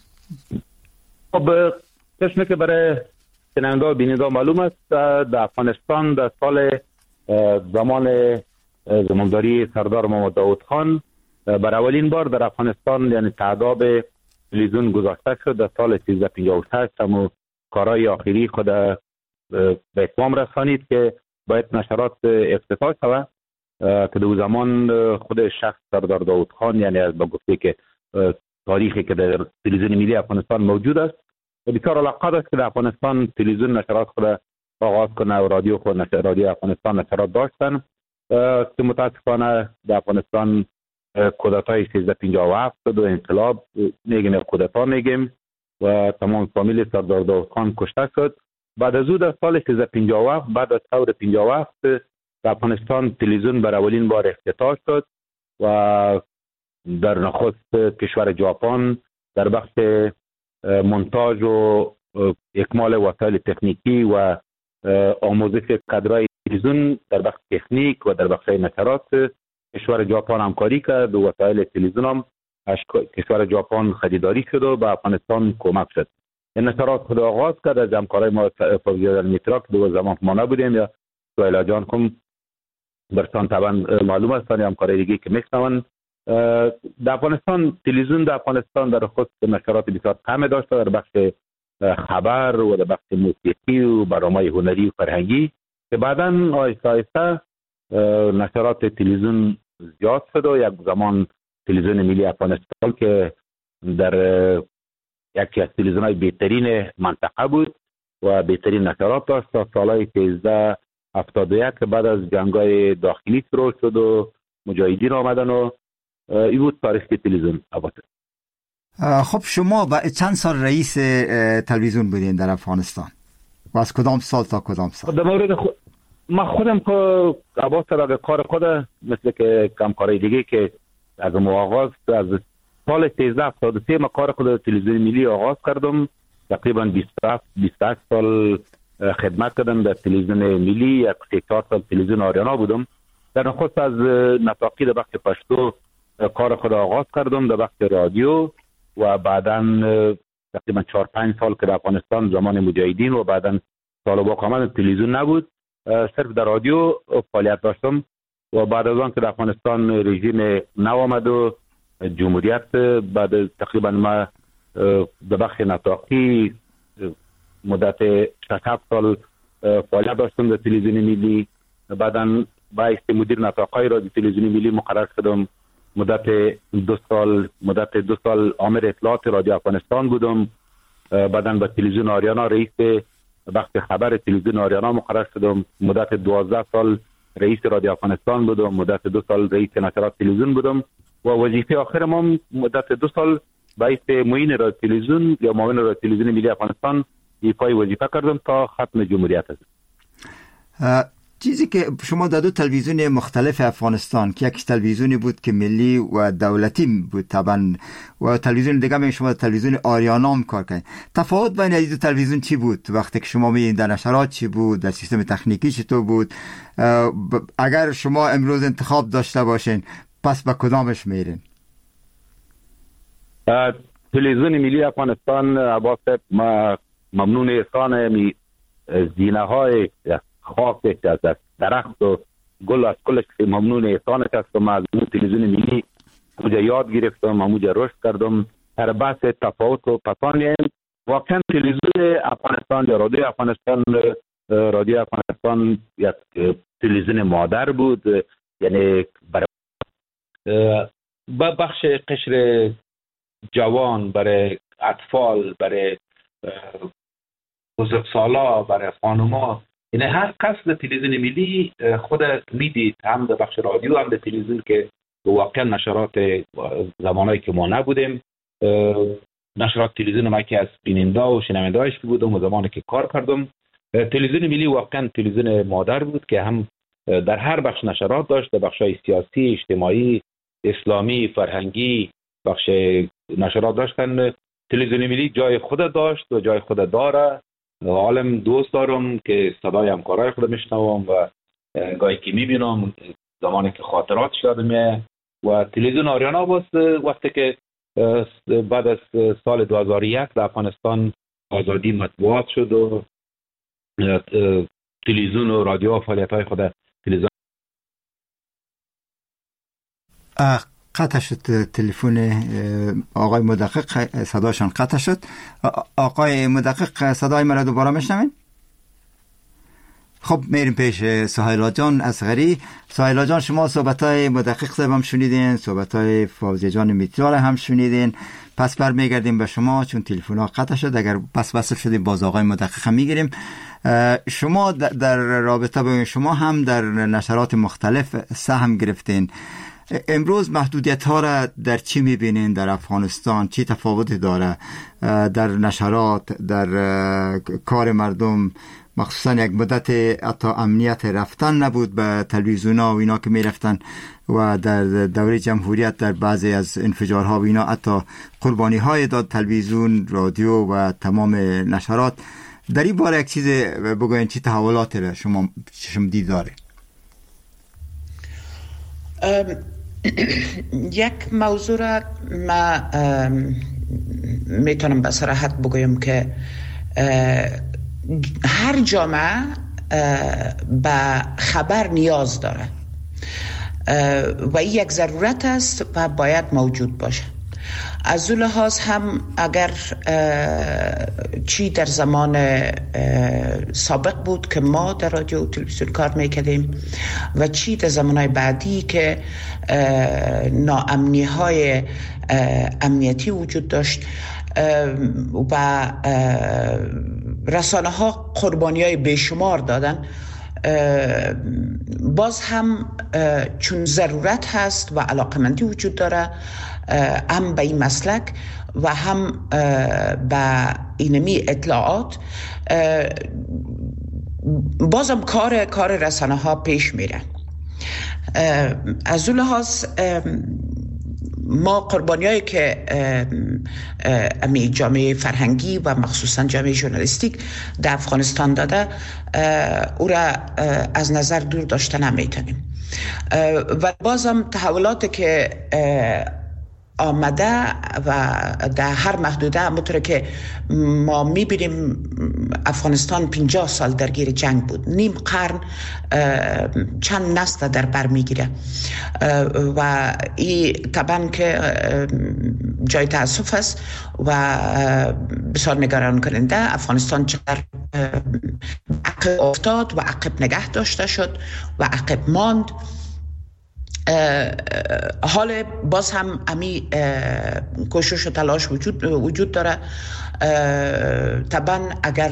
خب قسمی که برای شنونده و بیننده معلوم است، در افغانستان در سال زمان زمامداری سردار محمد داود خان بر اولین بار در افغانستان یعنی تعداد تلویزیون گذاشته شد. در سال سیزده پنجاه و شش هم کارهای آخری خود به اتمام رسانید که باید نشرات افتتاح شود که در زمان خود شخص سردار داود خان یعنی از با گفته که تاریخی که در تلویزیون ملی افغانستان موجود است و بسیار علاقه داشت که در افغانستان تلویزیون نشرات خود آغاز کنه و رادیو خود نشر رادیو افغانستان نشرات داشتن که متاسفانه در افغانستان کودتای سیزده پنجاه و هفت و انقلاب میگیم کودتا میگیم و تمام فامیل سردار داود خان کشته شد. بعد از او در سال سیزده پنجاه و هفت بعد از ثوره پنجاه و هفت در افغانستان تلویزیون بر اولین بار افتتاح شد و در نخست کشور ژاپن در بخش مونتاژ و اکمال وسایل تکنیکی و آموزش کادرهای تلویزیون در بخش تکنیک و در بخش نشرات کشور ژاپن همکاری کرد و وسایل تلویزیون هم از کشور ژاپن خریداری شد و به افغانستان کمک شد. این نشرات خود آغاز کرد از همکارای ما فوزیال میتراک دو زمان ما نبودیم یا سویلا جان کم برسان طبعا معلوم است یا همکارای دیگه که میشنون. در افغانستان تلویزیون در افغانستان در خود نشرات بسیار کم داشته در بخش خبر و در بخش موسیقی و برنامه‌های هنری و فرهنگی که بعداً آهسته آهسته نشرات تلویزیون زیاد شد و یک زمان تلویزیون ملی افغانستان که در یکی از تلویزیون‌های بهترین منطقه بود و بهترین نشرات داشت تا سالهای هزده هفتاد و یک که بعد از جنگ‌های داخلی شروع شد و مجاهدین آمدن و این بود تاریخ تلویزیون اباد. خب شما با چند سال رئیس تلویزیون بودین در افغانستان و از کدام سال تا کدام سال؟ در مورد خود ما خودم که اباد سر کار خود مثل که کمکارای دیگه که از آغاز از سال سیزده هفتاد و سه ما کار خود تلویزیون ملی آغاز کردم. تقریبا بیست و هشت سال خدمت کردم در تلویزیون ملی. یک سه چهار سال تلویزیون آریانا بودم. در نخست از نطاقی در بخش پشتو کار خود آغاز کردم در بخش رادیو و بعداً تقریبا چهار پنج سال که در افغانستان زمان مجاهدین و بعداً طالبان آمدن تلویزیون نبود، صرف در رادیو فعالیت داشتم و بعد از آن که در افغانستان رژیم نو آمد و جمهوریت بعد تقریبا ما در بخش نطاقی مدت شش هفت سال فعالیت داشتم در تلویزیون ملی. بعداً باعث مدیر نطاقای رادیو تلویزیون ملی مقرر شدم. مدت دو سال مدت دو سال آمر اطلاعات رادیو افغانستان بودم. بعداً با تلویزیون آریانا رئیس بخش خبر تلویزیون آریانا مقرر شدم. مدت دوازده سال رئیس رادیو افغانستان بودم. مدت دو سال رئیس نشرات تلویزیون بودم و وظیفه آخرم هم مدت دو سال باعث معین رادیو تلویزیون یا معاون رادیو تلویزیون ملی افغانستان ایفای وظیفه کردم تا ختم جمهوریت است. چیزی که شما در دو تلویزیون مختلف افغانستان که یک تلویزیونی بود که ملی و دولتی بود طبعا و تلویزیون دیگه می شما تلویزیون آریانا هم کار کردین، تفاوت بین این دو تلویزیون چی بود؟ وقتی که شما میین در نشرات چی بود؟ در سیستم تکنیکی چطور بود؟ اگر شما امروز انتخاب داشته باشین پس به کدامش میرین؟ تلویزیون ملی افغانستان عباس ما ممنون احسان می زینه های خاک از درخت و گل از کلش ممنون احسانش است و ما از تلویزیون ملی موجه یاد گرفتم و موجه رشد کردم. هر بحث تفاوت و پسانیم واقعا تلویزیون افغانستان یا رادیو افغانستان رادیو افغانستان یک تلویزیون مادر بود، یعنی برای بخش قشر جوان، برای اطفال، برای بزرگسالا، برای خانوما، یعنی هر قصد تلویزیون ملی خود میدید، هم در بخش رادیو هم در تلویزیون که واقعا نشرات زمانایی که ما نبودیم، نشرات تلویزیون ما که از بیننده و شنونده هایش بودم و زمانی که کار کردم. تلویزیون ملی واقعا تلویزیون مادر بود که هم در هر بخش نشرات داشت، در بخش های سیاسی، اجتماعی، اسلامی، فرهنگی بخش نشرات داشتن. تلویزیون ملی جای خود داشت و جای خود داره. عالم دوست دارم که صدای همکارای خود میشنوم و گاهی که میبینم زمانی که خاطرات یادم و تلویزیون آریانا باز وقتی که بعد از سال دو هزار و یک در افغانستان آزادی مطبوعات شد و تلویزیون و رادیو و فعالیت‌های خود تلویزیون قطع شد. تلفن آقای مدقق صداشان قطع شد. آقای مدقق صدای مرا دوباره میشنوین؟ خب میریم پیش سهیلا جان اصغری. سهیلا جان شما صحبت‌های مدقق صاحب هم شنیدین، صحبت‌های فوزی جان میترال هم شنیدین، پس بر میگردیم به شما چون تلفن ها قطع شد. اگر پس وصل شدیم باز آقای مدقق هم میگیریم. شما در رابطه با شما هم در نشرات مختلف سهم گرفتین. امروز محدودیت ها را در چی میبینین در افغانستان؟ چی تفاوتی داره در نشرات، در کار مردم؟ مخصوصا یک مدت حتی امنیت رفتن نبود به تلویزیون ها و اینا که میرفتن و در دوره جمهوریت در بعضی از انفجارها و اینا حتی قربانی های داد تلویزیون، رادیو و تمام نشرات. در این باره یک چیز بگوین، چی تحولاتی را شما چشم دید داره؟ یک موضوع را ما میتونم به صراحت بگویم که هر جامعه به خبر نیاز داره و این یک ضرورت است و باید موجود باشه. از اون لحاظ هم اگر چی در زمان سابق بود که ما در رادیو و تلویزیون کار میکردیم و چی در زمانهای بعدی که ناامنی های امنیتی وجود داشت و رسانه ها قربانی های بیشمار دادن، باز هم چون ضرورت هست و علاقمندی وجود داره هم به این مسلک و هم به اینمی اطلاعات، بازم کار کار رسانه ها پیش میره. از اون لحاظ ما قربانی هایی که امی جامعه فرهنگی و مخصوصا جامعه ژورنالیستیک در افغانستان داده او را از نظر دور داشته نمیتونیم و بازم تحولاتی که آمده و در هر محدوده همونطور که ما میبینیم افغانستان پنجاه سال درگیر جنگ بود، نیم قرن چند نسل در بر میگیره و این طبعا که جای تاسف است و بسیار نگران کننده. افغانستان چقدر عقب افتاد و عقب نگه داشته شد و عقب ماند. حال باز هم امی کوشش و تلاش وجود وجود داره. طبعا اگر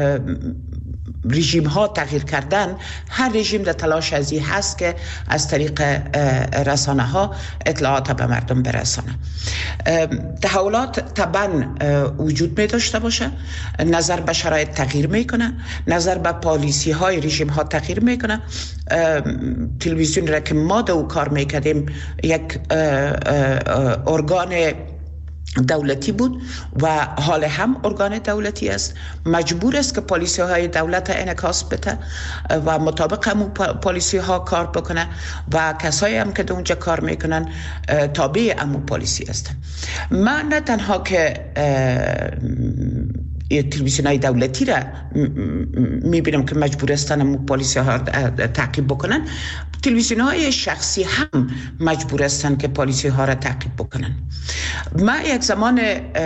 رژیم ها تغییر کردن، هر رژیم در تلاش از این هست که از طریق رسانه ها اطلاعات به مردم برسانه. تحولات طبعا وجود می داشته باشه، نظر به شرایط تغییر میکنه، نظر به پالیسی های رژیم ها تغییر میکنه. تلویزیون را که ما دو کار میکردیم یک ارگان دولتی بود و حال هم ارگان دولتی است، مجبور است که پالیسی های دولت انعکاس بده و مطابق همون پالیسی ها کار بکنه و کسایی هم که در اونجا کار میکنن تابع همون پالیسی هستن. من نه تنها که تلویزیون های دولتی را میبینم که مجبور هستن همون پالیسی ها تعقیب بکنن، تلویزیون های شخصی هم مجبور هستن که پالیسی ها را تعقیب بکنن. ما یک زمان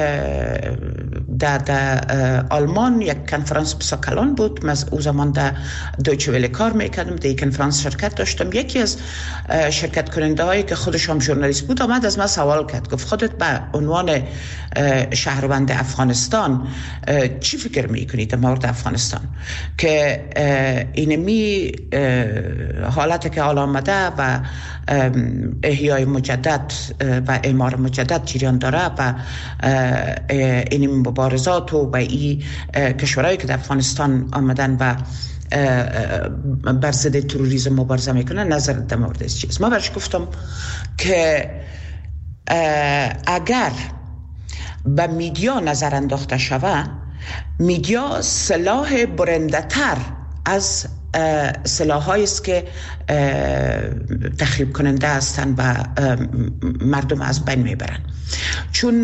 در در آلمان یک کنفرانس بسیار کلان بود، من او زمان در دویچه وله کار میکردم، در یک کنفرانس شرکت داشتم. یکی از شرکت کننده هایی که خودش هم ژورنالیست بود آمد از من سوال کرد، گفت خودت به عنوان شهروند افغانستان چی فکر میکنید در مورد افغانستان که اینمی حالت که حال آمده و احیای مجدد و اعمار مجدد جریان داره و این مبارزات و این کشورهایی که در افغانستان آمدن و بر ضد تروریسم مبارزه میکنن، نظر در مورد از چیز؟ ما برش گفتم که اگر به میدیا نظر انداخته شود، میدیا سلاح برنده تر از سلاح‌هایی است که تخریب کننده هستند و مردم از بین میبرن. چون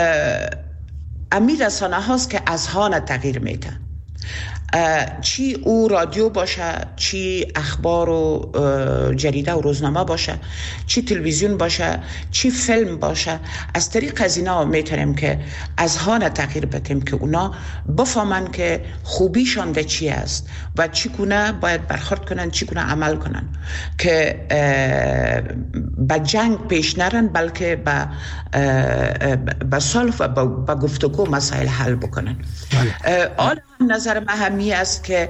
امیر رسانه هاست که اذهان تغییر میده، چی او رادیو باشه، چی اخبار و جریده و روزنامه باشه، چی تلویزیون باشه، چی فیلم باشه، از طریق از اینا میتونیم که اذهان تغییر بدیم که اونا بفهمن که خوبیشان در چی است و چی گونه باید برخورد کنن، چی گونه عمل کنن، که به جنگ پیش نرن بلکه به به صلح و به گفتگو مسائل حل بکنن. آن نظر مهمی است که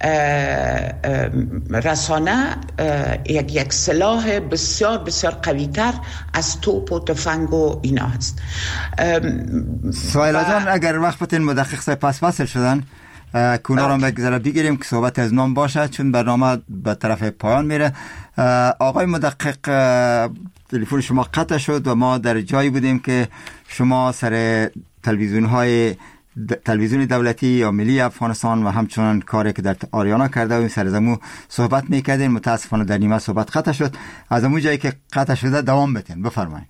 رسانه یک یک سلاح بسیار بسیار قوی تر از توپ و تفنگ و اینا هست. سوایلا جان اگر وقت بتین مدقق سای پس وصل شدن کونا رو بگذاره بگیریم که صحبت از نام باشه، چون برنامه به طرف پایان میره. آقای مدقق، تلفن شما قطع شد و ما در جایی بودیم که شما سر تلویزیون های تلویزیون دولتی یا ملی افغانستان و همچنان کاری که در آریانا کرده و این سرزمو صحبت میکردین. متاسفانه در نیمه صحبت قطع شد. از اون جایی که قطع شده دوام بدین، بفرمایید.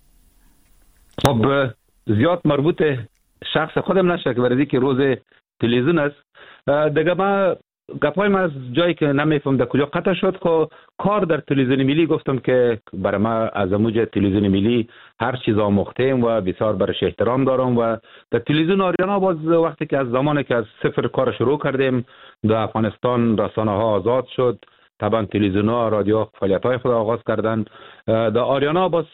خب زیاد مربوط شخص خودم نشه که برای که روز تلویزیون است دیگه. ما گپای ما از جایی که نمیفهم در کجا قطع شد که کار در تلویزیون ملی گفتم که برای ما از موج تلویزیون ملی هر چیز آموختیم و بسیار برش احترام دارم. و در تلویزیون آریانا باز وقتی که از زمانی که از صفر کار شروع کردیم در افغانستان رسانه ها آزاد شد، طبعا تلویزیون ها رادیو فعالیت های خود آغاز کردن. در آریانا باز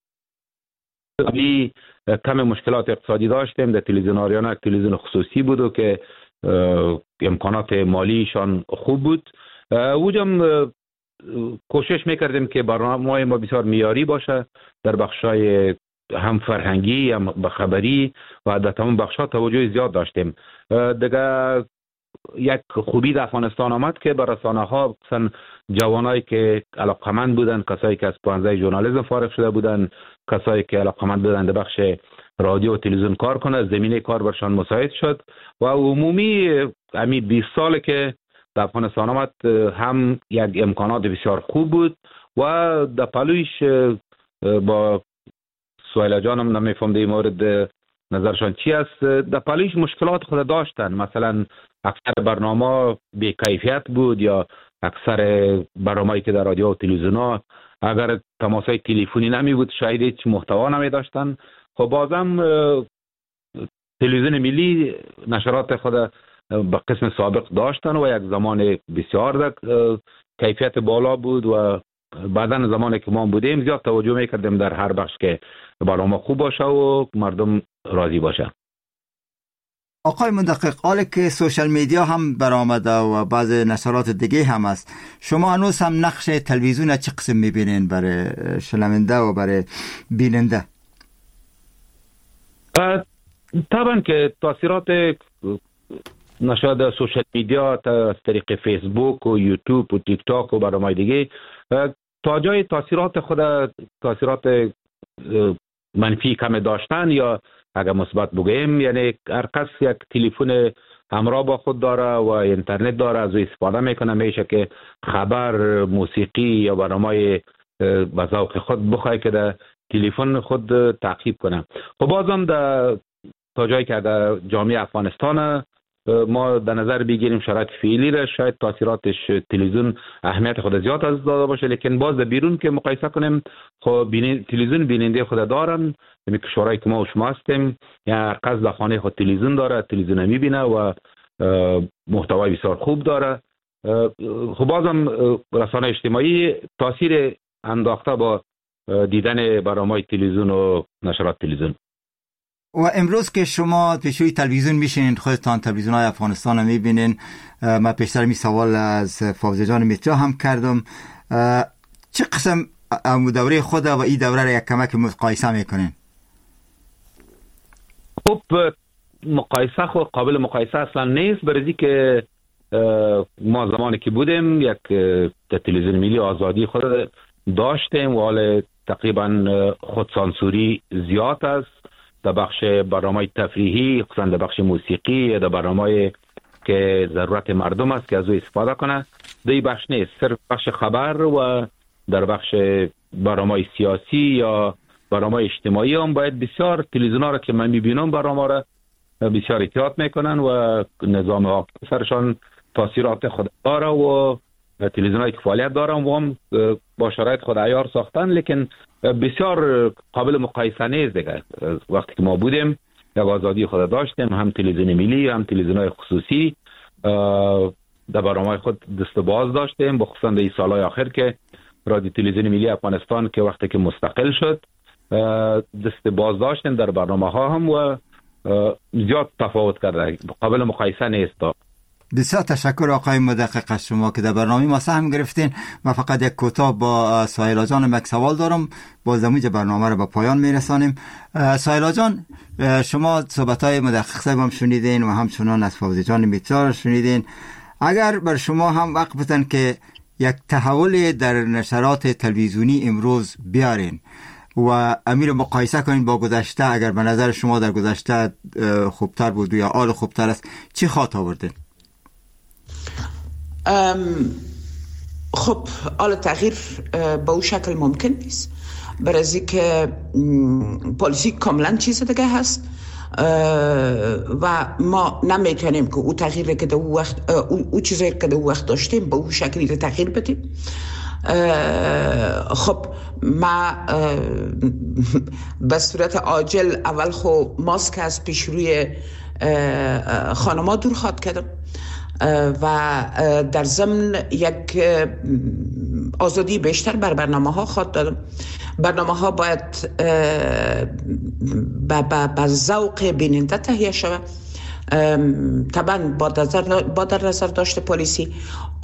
کم مشکلات اقتصادی داشتیم. در تلویزیون آریانا تلویزیون خصوصی بود و که امکانات مالیشان خوب بود. وجم کوشش میکردیم که برنامه ما بسیار معیاری باشه در بخشای هم فرهنگی هم خبری و در تمام بخشا توجه زیاد داشتیم. دیگه یک خوبی در افغانستان آمد که بر رسانه ها مثلا جوانایی که علاقمند بودن، کسایی که از پانزده ژورنالیسم فارغ شده بودن، کسایی که علاقمند بودن در بخش رادیو و تلویزیون کار کنه، زمینه کار برشان مساعد شد. و عمومی همین بیست ساله که در افغانستان آمد هم یک امکانات بسیار خوب بود و در پلویش با سویلا جانم نمیفهم در مورد نظرشان چی است، در پلویش مشکلات خود داشتن. مثلا اکثر برنامه بی کیفیت بود یا اکثر برنامه‌ای که در رادیو و تلویزیون ها اگر تماسای تلفنی نمی بود شاید هیچ محتوا نمی داشتن. خب بازم تلویزیون ملی نشرات خود به قسم سابق داشتن و یک زمان بسیار کیفیت بالا بود و بعدن زمانی که ما بودیم زیاد توجه میکردیم در هر بخش که برنامه خوب باشه و مردم راضی باشه. آقای مدقق، حالا که سوشال میدیا هم برآمده و بعض نشرات دیگه هم است، شما هنوز هم نقش تلویزیون چه قسم میبینین برای شنونده و برای بیننده؟ طبعا که تاثیرات نشریات سوشال میدیا از طریق فیسبوک و یوتیوب و تیک تاک و برنامه‌های دیگه تا جای تاثیرات خود تاثیرات منفی کم داشتن یا اگر مثبت بگیم، یعنی هر کس یک تلفن همراه با خود داره و اینترنت داره، از او استفاده میکنه، میشه که خبر، موسیقی یا برنامه به ذوق خود بخواه که در تلفن خود تعقیب کنه. خب بازم در تا جایی که اگر جامعه افغانستان ما در نظر بگیریم شرایط فعلی را، شاید تاثیراتش تلویزیون اهمیت خود زیاد از داده باشه، لیکن باز در بیرون که مقایسه کنیم خب بینی تلویزیون بیننده خود دارن. یعنی کشورایی که ما و شما هستیم یا قصد در خانه خود تلویزیون داره، تلویزیون میبینه و محتوای بسیار خوب داره. خب بازم رسانه اجتماعی تاثیر انداخته با دیدن برنامه‌های تلویزیون و نشرات تلویزیون. و امروز که شما پیشوی تلویزیون میشینین، خودتان تلویزیون های افغانستان رو میبینین، من پیشتر می سوال از فوزی جان میترا هم کردم، چه قسم دوره خود و این دوره را یک کمک مقایسه میکنین؟ خب مقایسه خود قابل مقایسه اصلا نیست، برای که ما زمانی که بودیم یک تلویزیون ملی آزادی خود داشتیم و حال تقریبا خودسانسوری زیاد است در بخش برنامه تفریحی، خصوصا در بخش موسیقی، در برنامه که ضرورت مردم است که از او استفاده کنه. در بخش نیست، صرف بخش خبر و در بخش برنامه سیاسی یا برنامه اجتماعی هم باید بسیار تلویزیون ها را که من میبینم برنامه را بسیار احتیاط میکنن و نظام حاکم سرشان تاثیرات خود داره و تلویزیون هایی که فعالیت دارن و هم با شرایط خود عیار ساختن، لیکن بسیار قابل مقایسه نیست دیگه. وقتی که ما بودیم یک آزادی خود داشتیم، هم تلویزیون ملی هم تلویزیون های خصوصی در برنامه خود دست باز داشتیم، بخصوصا در این سالهای آخر که رادیو تلویزیون ملی افغانستان که وقتی که مستقل شد دست باز داشتیم در برنامه ها هم و زیاد تفاوت کرده، قابل مقایسه نیست. بسیار تشکر آقای مدقق از شما که در برنامه ما سهم گرفتین. من فقط یک کوتاه با سایلا جان یک سوال دارم، باز دموج برنامه رو به پایان میرسانیم. سایلا جان، شما صحبت های مدقق صاحب هم شنیدین و همچنان از فوزی جان میترا شنیدین. اگر بر شما هم وقت بتن که یک تحول در نشرات تلویزیونی امروز بیارین، و امیر مقایسه کنید با گذشته، اگر به نظر شما در گذشته خوبتر بود یا حال خوبتر است، چی خواهد آورده؟ خب حال تغییر به اون شکل ممکن نیست، برای که پالیسی کاملا چیز دیگه هست و ما نمیتونیم که او تغییری که در او وقت او چیزایی که در او وقت داشتیم به او شکلی تغییر بدیم. خب ما به صورت عاجل اول خو ماسک از پیش روی خانما دور خواد کردم و در ضمن یک آزادی بیشتر بر برنامه ها خواهد دادم. برنامه ها باید با ذوق بیننده تهیه شود، طبعا با در نظر داشته پالیسی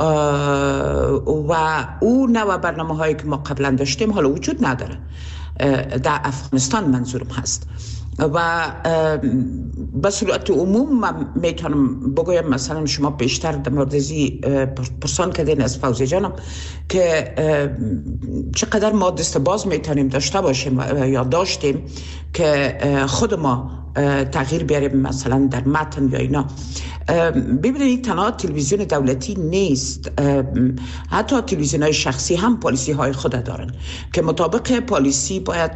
و او نوع برنامه هایی که ما قبلا داشتیم حالا وجود نداره در افغانستان منظورم هست. و به صورت عموم من میتونم بگویم، مثلا شما بیشتر در مورد ازی پرسان کردین از فوزی جانم که چقدر ما دست باز میتونیم داشته باشیم یا داشتیم که خود ما تغییر بیاریم مثلا در متن یا اینا. ببینید تنها تلویزیون دولتی نیست، حتی تلویزیون های شخصی هم پالیسی های خود دارن که مطابق پالیسی باید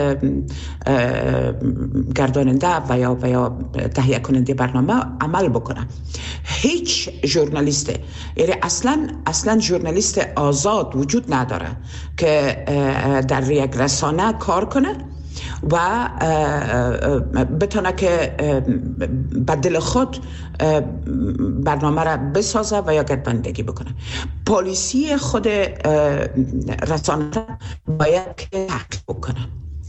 گرداننده و یا و یا تهیه کننده برنامه عمل بکنه. هیچ ژورنالیست، یعنی اصلا اصلا ژورنالیست آزاد وجود نداره که در یک رسانه کار کنه و بتونه که بدل خود برنامه را بسازه و یا گرداندگی بکنه. پالیسی خود رسانه باید که تحقیق بکنه.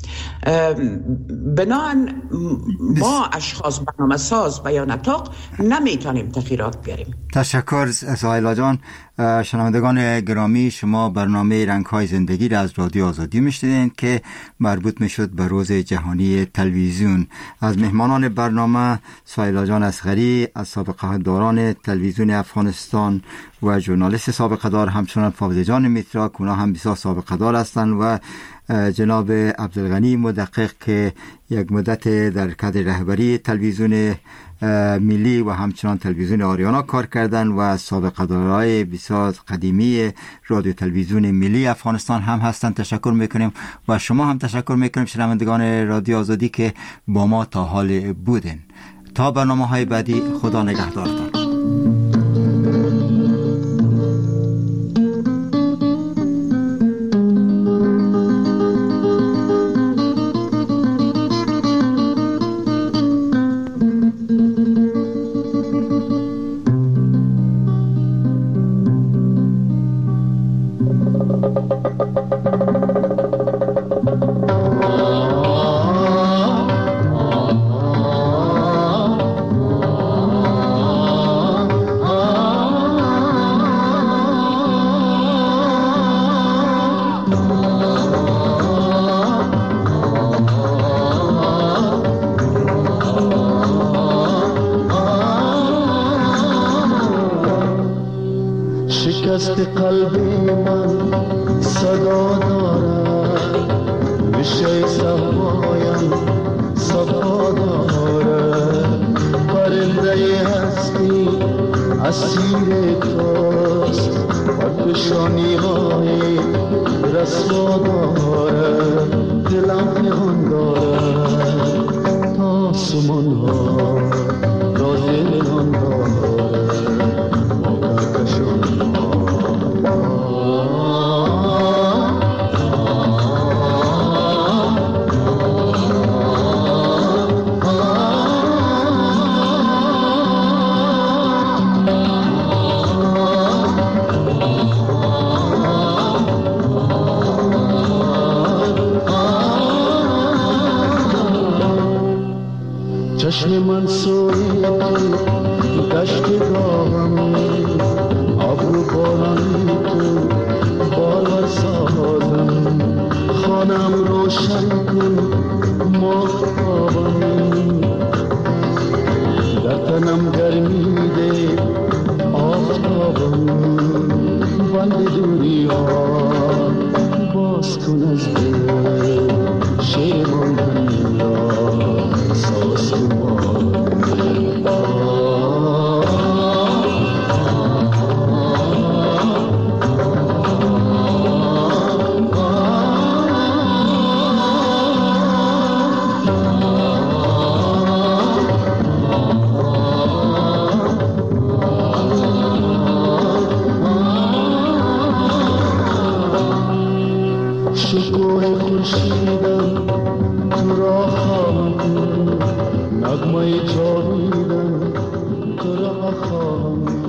بنابراین ما اشخاص برنامه ساز و یا نطاق نمیتونیم تغییرات بیاریم. تشکر سهیلا جان. شنوندگان گرامی، شما برنامه رنگ‌های زندگی را از رادیو آزادی میشنیدین که مربوط میشد به روز جهانی تلویزیون. از مهمانان برنامه سهیلا جان اصغری از سابقه داران تلویزیون افغانستان و ژورنالیست سابقه دار، همچنان فاوزه جان میترا، اونا هم بسیار سابقه دار هستند، و جناب عبدالغنی مدقق که یک مدت در کادر رهبری تلویزیون ملی و همچنان تلویزیون آریانا کار کردن و سابقه دارای بسیار قدیمی رادیو تلویزیون ملی افغانستان هم هستند. تشکر میکنیم و شما هم تشکر میکنیم شنوندگان رادیو آزادی که با ما تا حال بودن. تا برنامه های بعدی، خدا نگهدارتان. شکست قلبی من صدا دارد، وشه صفایم صفا دارد، پرنده هستی اسیر توست، پرفشانی های رسوا دارد، دلم نهان دارد تا سمان ها را دلان دارد، ما کشان چشم من سوی دشت گاهم، ابرو بارانی تو باور سازم، خانم روشن کن ماهتابم، در تنم گرمی ده آفتابم، بند دوری ها باز کن از دل. شکوه خورشیدم تو را خواهم نغمه جاویدم تو را خواهم